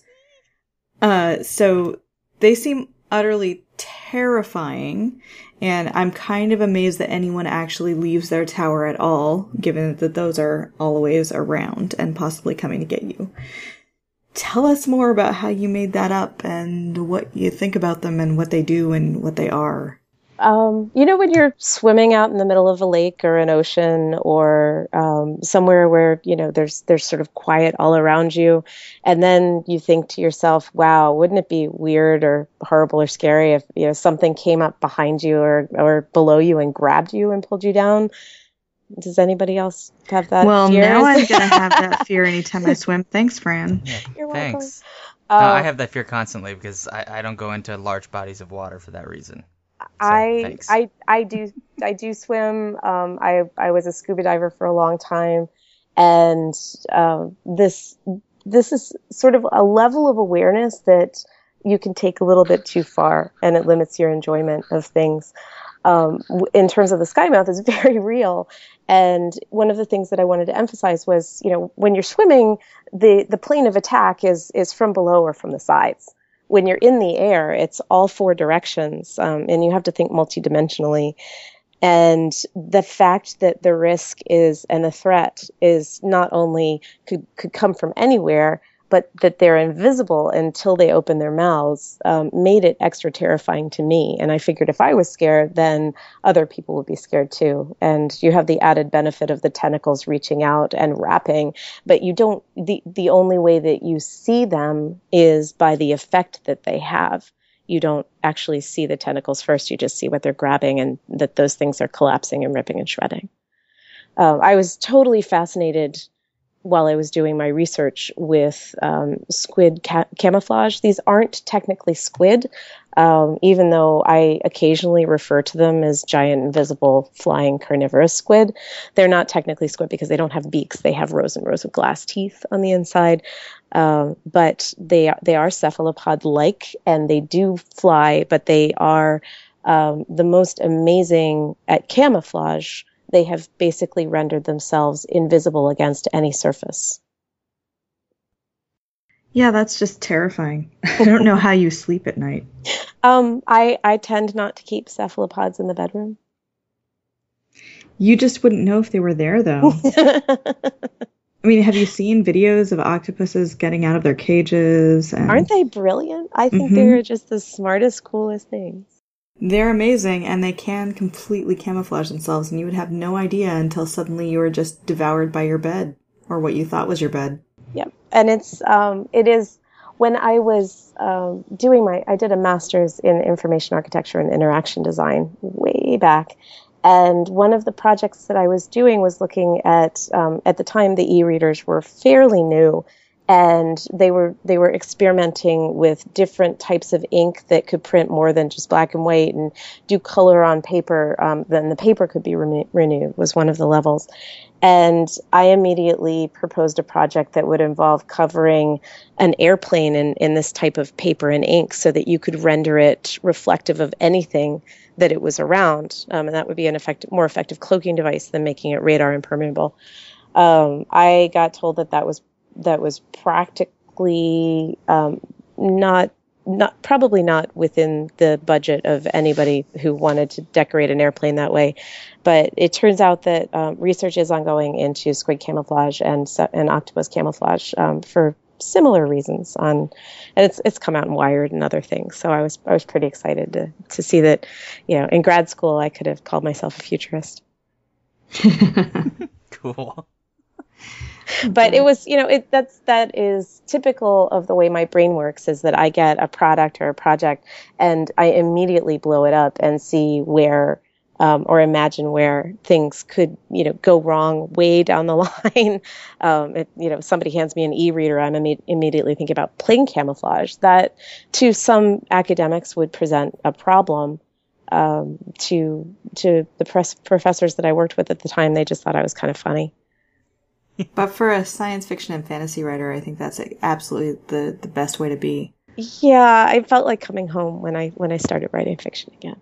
So they seem utterly terrifying, and I'm kind of amazed that anyone actually leaves their tower at all, given that those are always around and possibly coming to get you. Tell us more about how you made that up and what you think about them and what they do and what they are. When you're swimming out in the middle of a lake or an ocean or somewhere where, there's sort of quiet all around you, and then you think to yourself, wow, wouldn't it be weird or horrible or scary if, something came up behind you or below you and grabbed you and pulled you down? Does anybody else have that fear? Now I'm going to have that fear anytime I swim. Thanks, Fran. Yeah, You're thanks. welcome. No, I have that fear constantly because I don't go into large bodies of water for that reason. So, I do swim. I was a scuba diver for a long time, and this is sort of a level of awareness that you can take a little bit too far, and it limits your enjoyment of things. In terms of the sky mouth, it's very real. And one of the things that I wanted to emphasize was, when you're swimming, the plane of attack is from below or from the sides. When you're in the air, it's all four directions, and you have to think multidimensionally. And the fact that the risk is, and the threat is not only could come from anywhere, but that they're invisible until they open their mouths, made it extra terrifying to me. And I figured if I was scared, then other people would be scared too. And you have the added benefit of the tentacles reaching out and wrapping, but you don't, the only way that you see them is by the effect that they have. you don't actually see the tentacles first. You just see what they're grabbing and that those things are collapsing and ripping and shredding. I was totally fascinated while I was doing my research with squid camouflage. These aren't technically squid, even though I occasionally refer to them as giant, invisible, flying carnivorous squid. They're not technically squid because they don't have beaks. They have rows and rows of glass teeth on the inside. But they are cephalopod-like, and they do fly, but they are the most amazing at camouflage. They have basically rendered themselves invisible against any surface. Yeah, that's just terrifying. I don't know how you sleep at night. I tend not to keep cephalopods in the bedroom. You just wouldn't know if they were there, though. I mean, have you seen videos of octopuses getting out of their cages? Aren't they brilliant? I think they're just the smartest, coolest things. They're amazing, and they can completely camouflage themselves, and you would have no idea until suddenly you were just devoured by your bed, or what you thought was your bed. Yep. And it is, when I was I did a master's in information architecture and interaction design way back. And one of the projects that I was doing was looking at the time, the e-readers were fairly new, and they were experimenting with different types of ink that could print more than just black and white and do color on paper. Then the paper could be renewed was one of the levels. And I immediately proposed a project that would involve covering an airplane in this type of paper and ink so that you could render it reflective of anything that it was around. And that would be more effective cloaking device than making it radar impermeable. I got told that was practically probably not within the budget of anybody who wanted to decorate an airplane that way. But it turns out that research is ongoing into squid camouflage and octopus camouflage for similar reasons. And it's come out in Wired and other things. So I was pretty excited to see that, in grad school I could have called myself a futurist. Cool. But it was, that is typical of the way my brain works, is that I get a product or a project and I immediately blow it up and see where, or imagine where things could, go wrong way down the line. If somebody hands me an e-reader, I'm immediately thinking about plane camouflage. That to some academics would present a problem. To the professors that I worked with at the time, they just thought I was kind of funny. But for a science fiction and fantasy writer, I think that's absolutely the best way to be. Yeah, I felt like coming home when I started writing fiction again.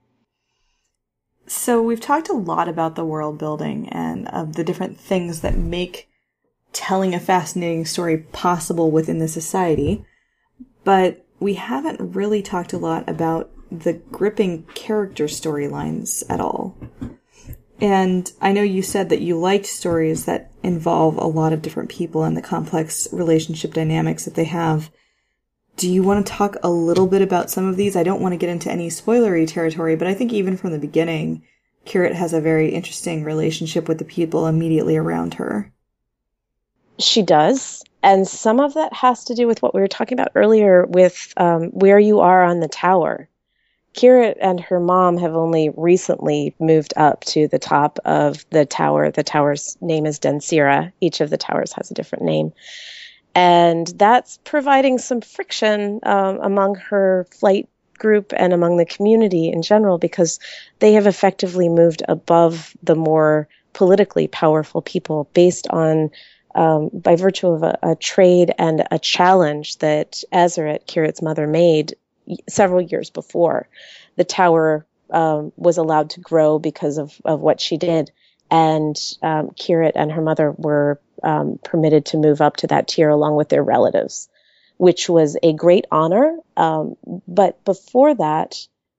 So we've talked a lot about the world building and of the different things that make telling a fascinating story possible within the society, but we haven't really talked a lot about the gripping character storylines at all. And I know you said that you liked stories that involve a lot of different people and the complex relationship dynamics that they have. Do you want to talk a little bit about some of these? I don't want to get into any spoilery territory, but I think even from the beginning, Kirit has a very interesting relationship with the people immediately around her. She does. And some of that has to do with what we were talking about earlier with where you are on the tower. Kirit and her mom have only recently moved up to the top of the tower. The tower's name is Densira. Each of the towers has a different name. And that's providing some friction among her flight group and among the community in general, because they have effectively moved above the more politically powerful people based on, by virtue of a trade and a challenge that Azeret, Kirit's mother, made several years before. The tower was allowed to grow because of what she did, and Kirit and her mother were permitted to move up to that tier along with their relatives, which was a great honor. But before that,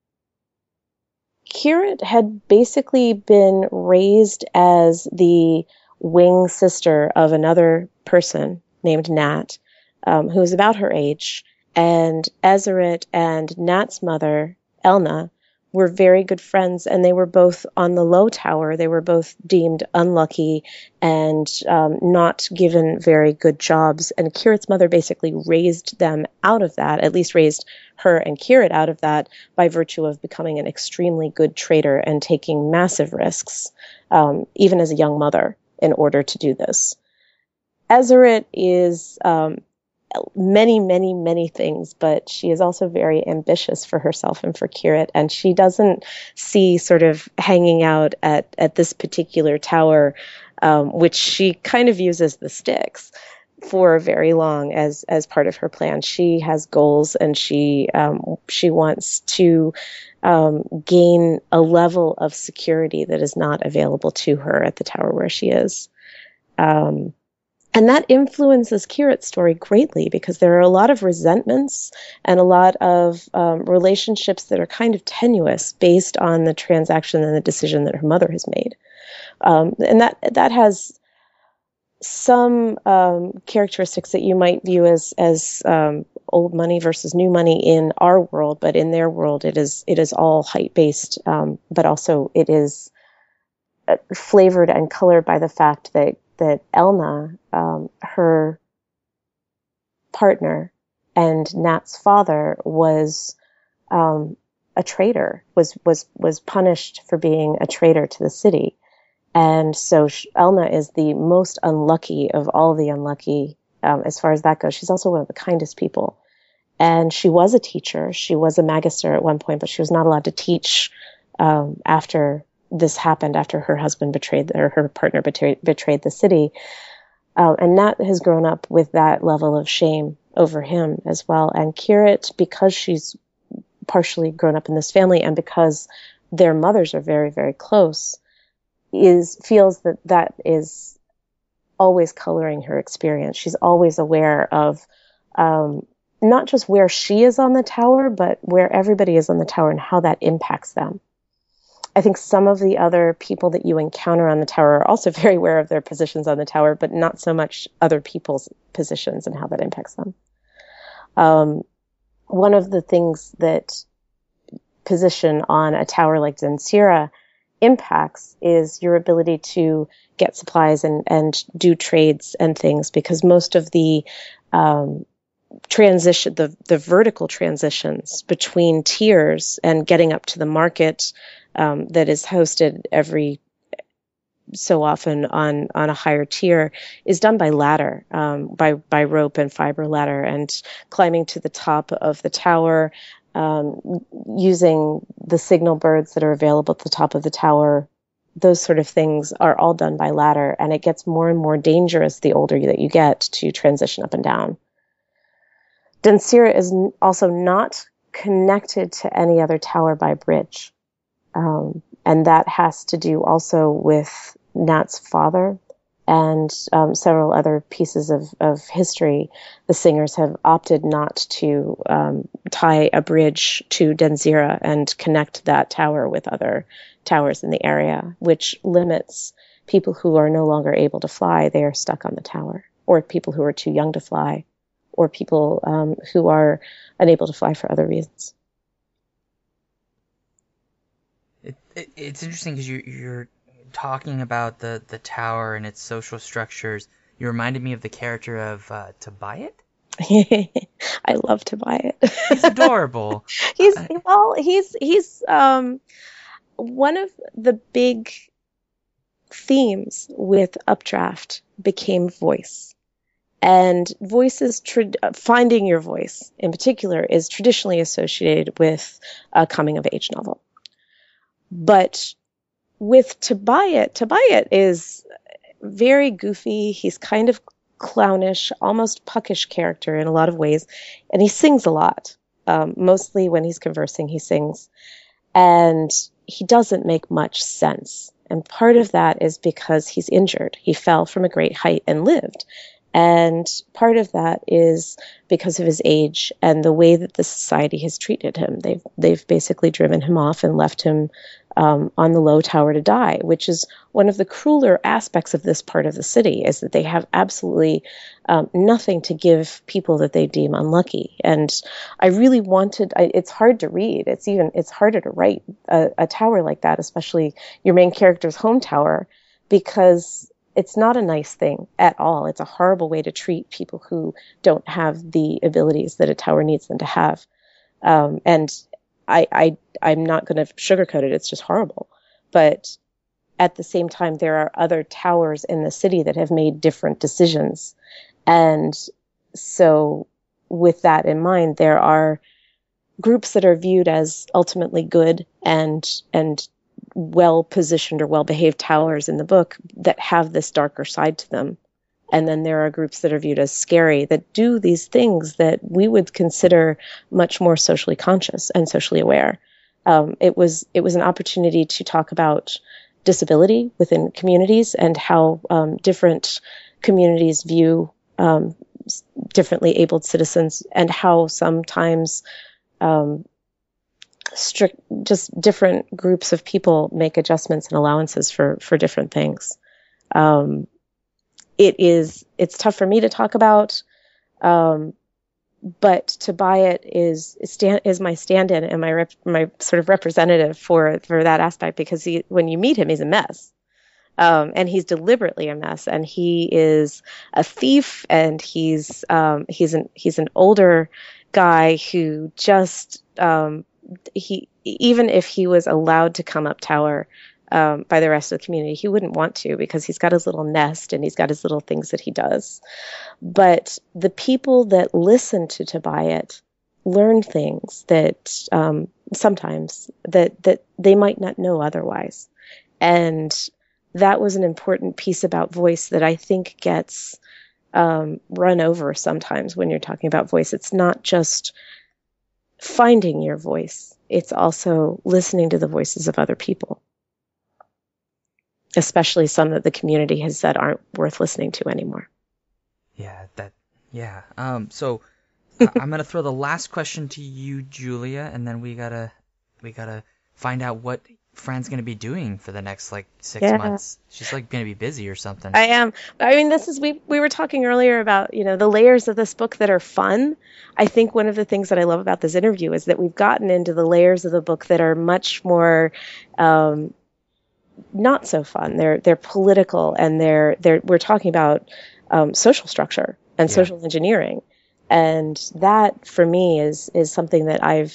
Kirit had basically been raised as the wing sister of another person named Nat, who was about her age. And Azeret and Nat's mother, Elna, were very good friends, and they were both on the low tower. They were both deemed unlucky and not given very good jobs. And Kirit's mother basically raised them out of that, at least raised her and Kirit out of that, by virtue of becoming an extremely good trader and taking massive risks, even as a young mother, in order to do this. Ezeret is many, many, many things, but she is also very ambitious for herself and for Kirit, and she doesn't see sort of hanging out at this particular tower, which she kind of uses the sticks, for very long as part of her plan. She has goals, and she wants to gain a level of security that is not available to her at the tower where she is. And that influences Kirit's story greatly, because there are a lot of resentments and a lot of relationships that are kind of tenuous based on the transaction and the decision that her mother has made. And that has some characteristics that you might view as old money versus new money in our world, but in their world it is all height-based, but also it is flavored and colored by the fact that Elna, her partner and Nat's father, was a traitor, was punished for being a traitor to the city. And so Elna is the most unlucky of all the unlucky, as far as that goes. She's also one of the kindest people. And she was a teacher. She was a magister at one point, but she was not allowed to teach after this happened, after her husband her partner betrayed the city. And Nat has grown up with that level of shame over him as well. And Kirit, because she's partially grown up in this family, and because their mothers are very, very close, feels that is always coloring her experience. She's always aware of not just where she is on the tower, but where everybody is on the tower and how that impacts them. I think some of the other people that you encounter on the tower are also very aware of their positions on the tower, but not so much other people's positions and how that impacts them. One of the things that position on a tower like Densira impacts is your ability to get supplies and do trades and things, because most of the the vertical transitions between tiers and getting up to the market that is hosted every so often on a higher tier is done by ladder, by rope and fiber ladder, and climbing to the top of the tower, using the signal birds that are available at the top of the tower. Those sort of things are all done by ladder, and it gets more and more dangerous the older that you get to transition up and down. Densira is also not connected to any other tower by bridge. And that has to do also with Nat's father and several other pieces of history. The Singers have opted not to tie a bridge to Densira and connect that tower with other towers in the area, which limits people who are no longer able to fly. They are stuck on the tower, or people who are too young to fly, or people who are unable to fly for other reasons. It's interesting because you're talking about the tower and its social structures. You reminded me of the character of Tobias. I love Tobias. He's adorable. He's one of the big themes with Updraft became voice. And finding your voice in particular is traditionally associated with a coming of age novel. But with Tobias is very goofy. He's kind of clownish, almost puckish character in a lot of ways. And he sings a lot. Mostly when he's conversing, he sings. And he doesn't make much sense. And part of that is because he's injured. He fell from a great height and lived. And part of that is because of his age and the way that the society has treated him. They've basically driven him off and left him on the low tower to die, which is one of the crueler aspects of this part of the city, is that they have absolutely nothing to give people that they deem unlucky. And I really wanted, it's hard to read. It's harder to write a tower like that, especially your main character's home tower, because it's not a nice thing at all. It's a horrible way to treat people who don't have the abilities that a tower needs them to have. And I'm not going to sugarcoat it. It's just horrible. But at the same time, there are other towers in the city that have made different decisions. And so with that in mind, there are groups that are viewed as ultimately good and well-positioned or well-behaved towers in the book that have this darker side to them. And then there are groups that are viewed as scary that do these things that we would consider much more socially conscious and socially aware. It was an opportunity to talk about disability within communities and how different communities view differently abled citizens, and how sometimes just different groups of people make adjustments and allowances for different things. It's tough for me to talk about, but to buy it is my stand-in and my sort of representative for that aspect, because when you meet him, he's a mess. And he's deliberately a mess, and he is a thief, and he's an older guy who just, even if he was allowed to come up tower by the rest of the community, he wouldn't want to, because he's got his little nest and he's got his little things that he does. But the people that listen to Tobias learn things that sometimes that they might not know otherwise. And that was an important piece about voice that I think gets run over sometimes when you're talking about voice. It's not just finding your voice. It's also listening to the voices of other people, especially some that the community has said aren't worth listening to anymore. So I'm going to throw the last question to you, Julia, and then we gotta find out what Fran's going to be doing for the next 6 months. She's going to be busy or something. I am. I mean, we were talking earlier about, the layers of this book that are fun. I think one of the things that I love about this interview is that we've gotten into the layers of the book that are much more not so fun. They're political, and we're talking about social structure and social engineering. And that for me is something that I've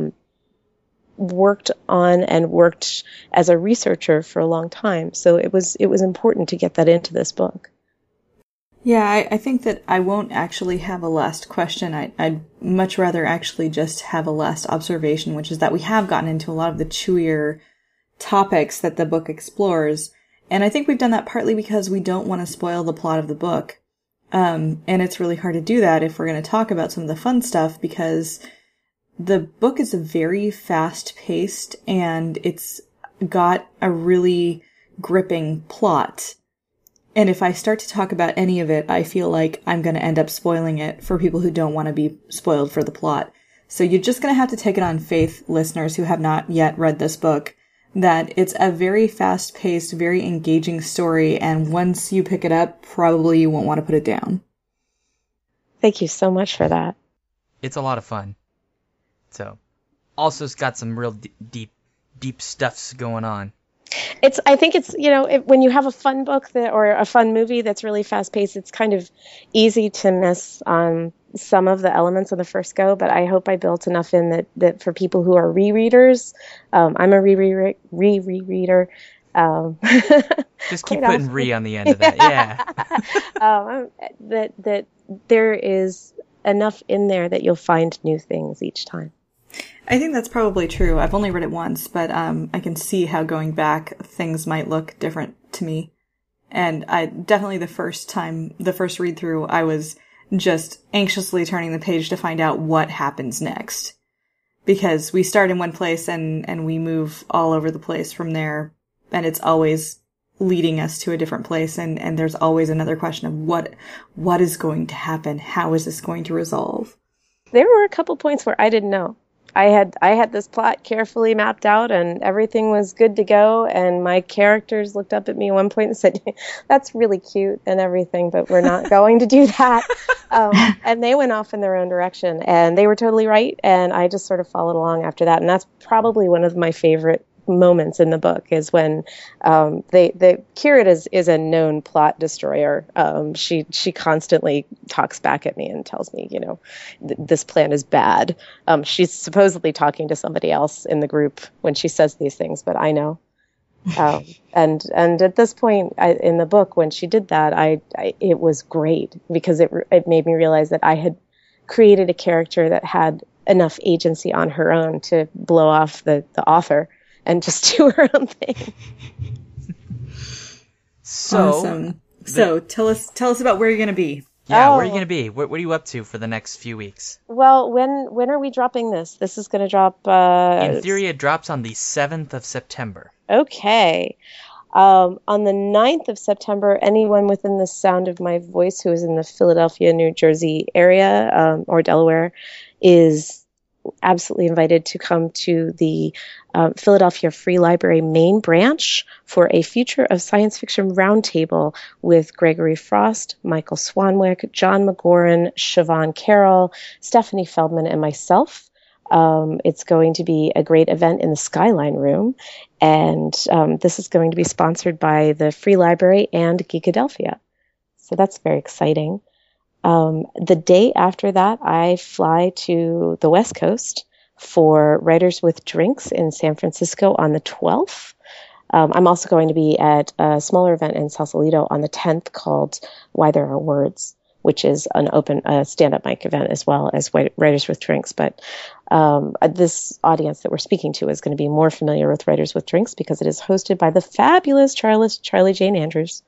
worked on and worked as a researcher for a long time. So it was important to get that into this book. Yeah, I think that I won't actually have a last question. I'd much rather actually just have a last observation, which is that we have gotten into a lot of the chewier topics that the book explores. And I think we've done that partly because we don't want to spoil the plot of the book. And it's really hard to do that if we're going to talk about some of the fun stuff, because the book is a very fast-paced, and it's got a really gripping plot. And if I start to talk about any of it, I feel like I'm going to end up spoiling it for people who don't want to be spoiled for the plot. So you're just going to have to take it on faith, listeners who have not yet read this book, that it's a very fast-paced, very engaging story, and once you pick it up, probably you won't want to put it down. Thank you so much for that. It's a lot of fun. So, also it's got some real deep stuffs going on. I think it's, when you have a fun book or a fun movie that's really fast-paced, it's kind of easy to miss some of the elements of the first go, but I hope I built enough in that for people who are rereaders, I'm a rereader. Just keep putting re on the end of that, yeah. That there is enough in there that you'll find new things each time. I think that's probably true. I've only read it once, but I can see how going back things might look different to me. And I definitely the first read through, I was just anxiously turning the page to find out what happens next. Because we start in one place and we move all over the place from there, and it's always leading us to a different place, and there's always another question of what is going to happen? How is this going to resolve? There were a couple points where I didn't know. I had this plot carefully mapped out and everything was good to go, and my characters looked up at me at one point and said, "That's really cute and everything, but we're not going to do that." And they went off in their own direction, and they were totally right, and I just sort of followed along after that. And that's probably one of my favorite moments in the book, is when Kirit is a known plot destroyer. She constantly talks back at me and tells me, this plan is bad. She's supposedly talking to somebody else in the group when she says these things, but I know. And at this point in the book, when she did that, it was great, because it made me realize that I had created a character that had enough agency on her own to blow off the author and just do her own thing. Awesome. So tell us about where you're going to be. Yeah, where are you going to be? What are you up to for the next few weeks? Well, when are we dropping this? This is going to drop... In theory, it drops on the 7th of September. Okay. On the 9th of September, anyone within the sound of my voice who is in the Philadelphia, New Jersey area, or Delaware, is absolutely invited to come to the Philadelphia Free Library main branch for a Future of Science Fiction roundtable with Gregory Frost, Michael Swanwick, John McGoran, Siobhan Carroll, Stephanie Feldman, and myself. It's going to be a great event in the Skyline Room, and this is going to be sponsored by the Free Library and Geekadelphia. So that's very exciting. The day after that, I fly to the West Coast for Writers with Drinks in San Francisco on the 12th. I'm also going to be at a smaller event in Sausalito on the 10th called Why There Are Words, which is an open stand-up mic event as well as Writers with Drinks. But this audience that we're speaking to is going to be more familiar with Writers with Drinks because it is hosted by the fabulous Charlie Jane Andrews.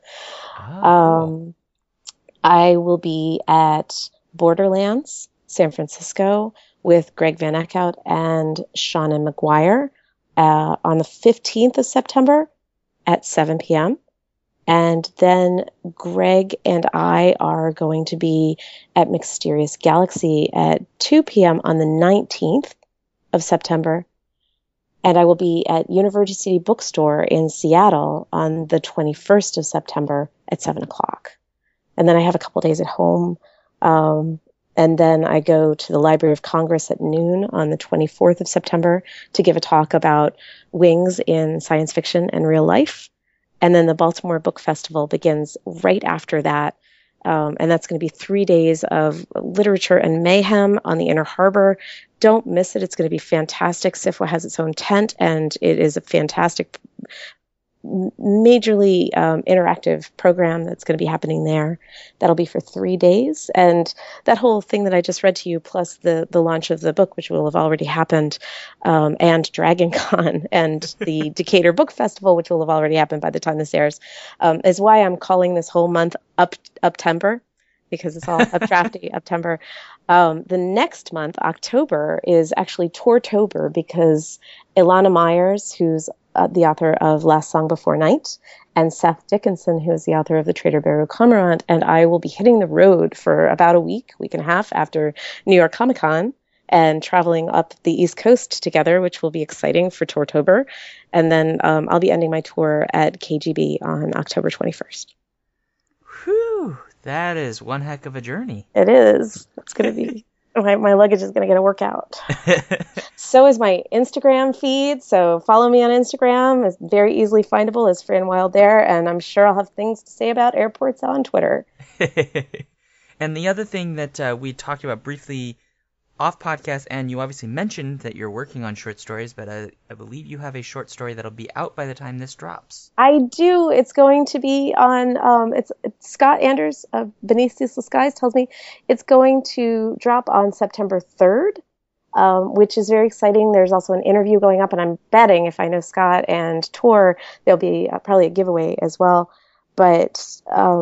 I will be at Borderlands, San Francisco, with Greg Van Eckhout and Shauna McGuire on the 15th of September at 7 p.m. And then Greg and I are going to be at Mysterious Galaxy at 2 p.m. on the 19th of September. And I will be at University Bookstore in Seattle on the 21st of September at 7 o'clock. And then I have a couple days at home. And then I go to the Library of Congress at noon on the 24th of September to give a talk about wings in science fiction and real life. And then the Baltimore Book Festival begins right after that. And that's going to be 3 days of literature and mayhem on the Inner Harbor. Don't miss it. It's going to be fantastic. SIFWA has its own tent, and it is a fantastic, majorly interactive program that's going to be happening there. That'll be for 3 days. And that whole thing that I just read to you, plus the launch of the book, which will have already happened, and Dragon Con and the Decatur Book Festival, which will have already happened by the time this airs, is why I'm calling this whole month Uptember, because it's all updrafty, Uptember. The next month, October, is actually Tourtober, because Ilana Myers, who's the author of Last Song Before Night, and Seth Dickinson, who is the author of The Trader Beru Cormorant, and I will be hitting the road for about a week and a half after New York Comic Con, and traveling up the East Coast together, which will be exciting for Tourtober. And then I'll be ending my tour at KGB on October 21st. Whew, that is one heck of a journey. It is. It's going to be... My luggage is going to get a workout. So is my Instagram feed. So follow me on Instagram. It's very easily findable as Fran Wild there. And I'm sure I'll have things to say about airports on Twitter. And the other thing that we talked about briefly off podcast, and you obviously mentioned that you're working on short stories, but I believe you have a short story that'll be out by the time this drops. I do. It's going to be on, it's Scott Anders of Beneath Ceaseless Skies tells me it's going to drop on September 3rd, which is very exciting. There's also an interview going up, and I'm betting if I know Scott and Tor, there'll be probably a giveaway as well. But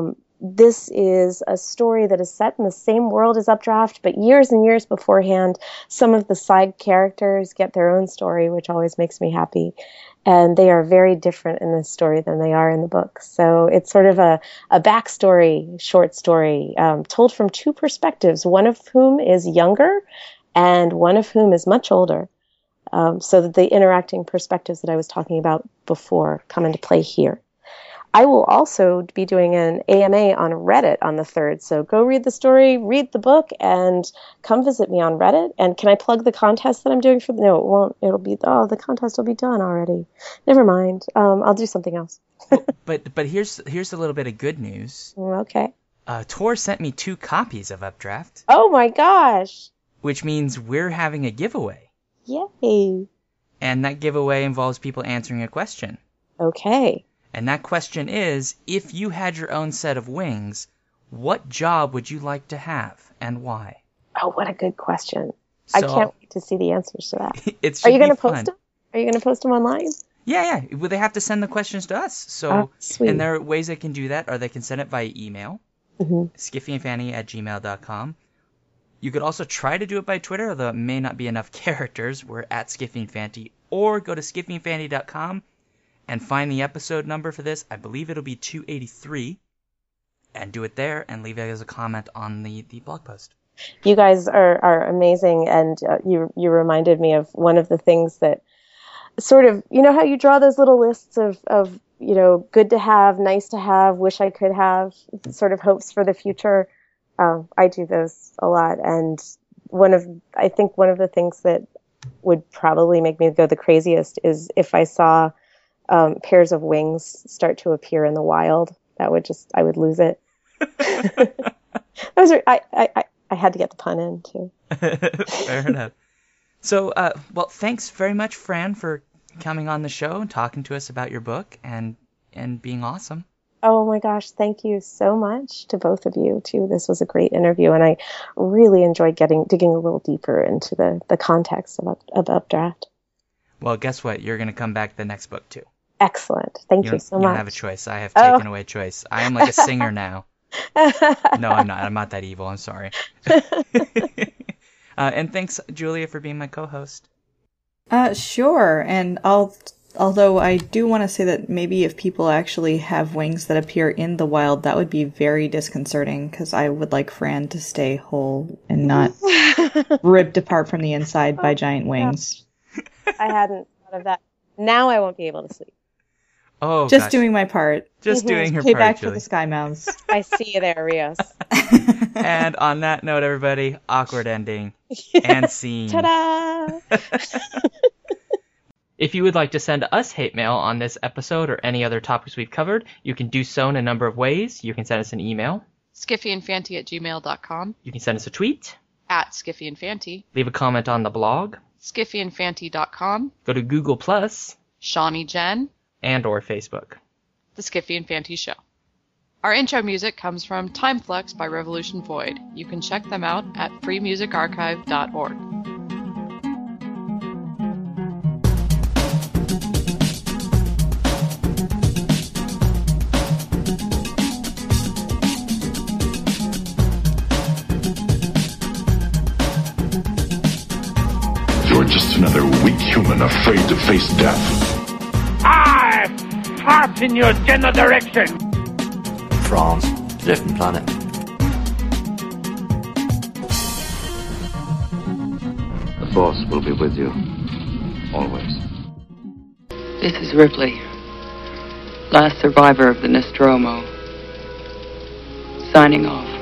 this is a story that is set in the same world as Updraft, but years and years beforehand. Some of the side characters get their own story, which always makes me happy. And they are very different in this story than they are in the book. So it's sort of a backstory, short story, told from two perspectives, one of whom is younger and one of whom is much older. So that the interacting perspectives that I was talking about before come into play here. I will also be doing an AMA on Reddit on the 3rd. So go read the story, read the book, and come visit me on Reddit. And can I plug the contest that I'm doing for no, it won't. It'll be, the contest will be done already. Never mind. I'll do something else. But here's a little bit of good news. Okay. Tor sent me 2 copies of Updraft. Oh my gosh. Which means we're having a giveaway. Yay. And that giveaway involves people answering a question. Okay. And that question is, if you had your own set of wings, what job would you like to have and why? Oh, what a good question. So, I can't wait to see the answers to that. Are you going to post them? Are you going to post them online? Yeah. Well, they have to send the questions to us. So, sweet. And there are ways they can do that, or they can send it via email, skiffyandfanny@gmail.com. You could also try to do it by Twitter, although it may not be enough characters. We're at skiffyandfanty, or go to skiffyandfanty.com and find the episode number for this. I believe it'll be 283, and do it there and leave it as a comment on the blog post. You guys are amazing, and you reminded me of one of the things that sort of, you know how you draw those little lists of good to have, nice to have, wish I could have, sort of hopes for the future. I do those a lot, and I think one of the things that would probably make me go the craziest is if I saw pairs of wings start to appear in the wild. I would lose it. I had to get the pun in too. Fair enough. So, well, thanks very much, Fran, for coming on the show and talking to us about your book and being awesome. Oh my gosh, thank you so much to both of you too. This was a great interview, and I really enjoyed digging a little deeper into the context of Updraft. Well, guess what? You're going to come back the next book too. Excellent. Thank you so much. You don't have a choice. I have taken away choice. I am like a singer now. No, I'm not. I'm not that evil. I'm sorry. And thanks, Julia, for being my co-host. Sure. And although I do want to say that maybe if people actually have wings that appear in the wild, that would be very disconcerting, because I would like Fran to stay whole and not ripped apart from the inside by giant wings. I hadn't thought of that. Now I won't be able to sleep. Oh, just doing my part. Just doing her Pay part, back Julie. for the Sky Mouths. I see you there, Rios. And on that note, everybody, awkward ending and scene. Ta-da! If you would like to send us hate mail on this episode or any other topics we've covered, you can do so in a number of ways. You can send us an email. skiffyandfanty@gmail.com. You can send us a tweet. @skiffyandfanty. Leave a comment on the blog. skiffyandfanty.com. Go to Google+. Shawnee Jen. And or Facebook. The Skiffy and Fanty Show. Our intro music comes from Timeflux by Revolution Void. You can check them out at freemusicarchive.org. You're just another weak human afraid to face death. I fart in your general direction. France, a different planet. The Force will be with you, always. This is Ripley, last survivor of the Nostromo, signing off.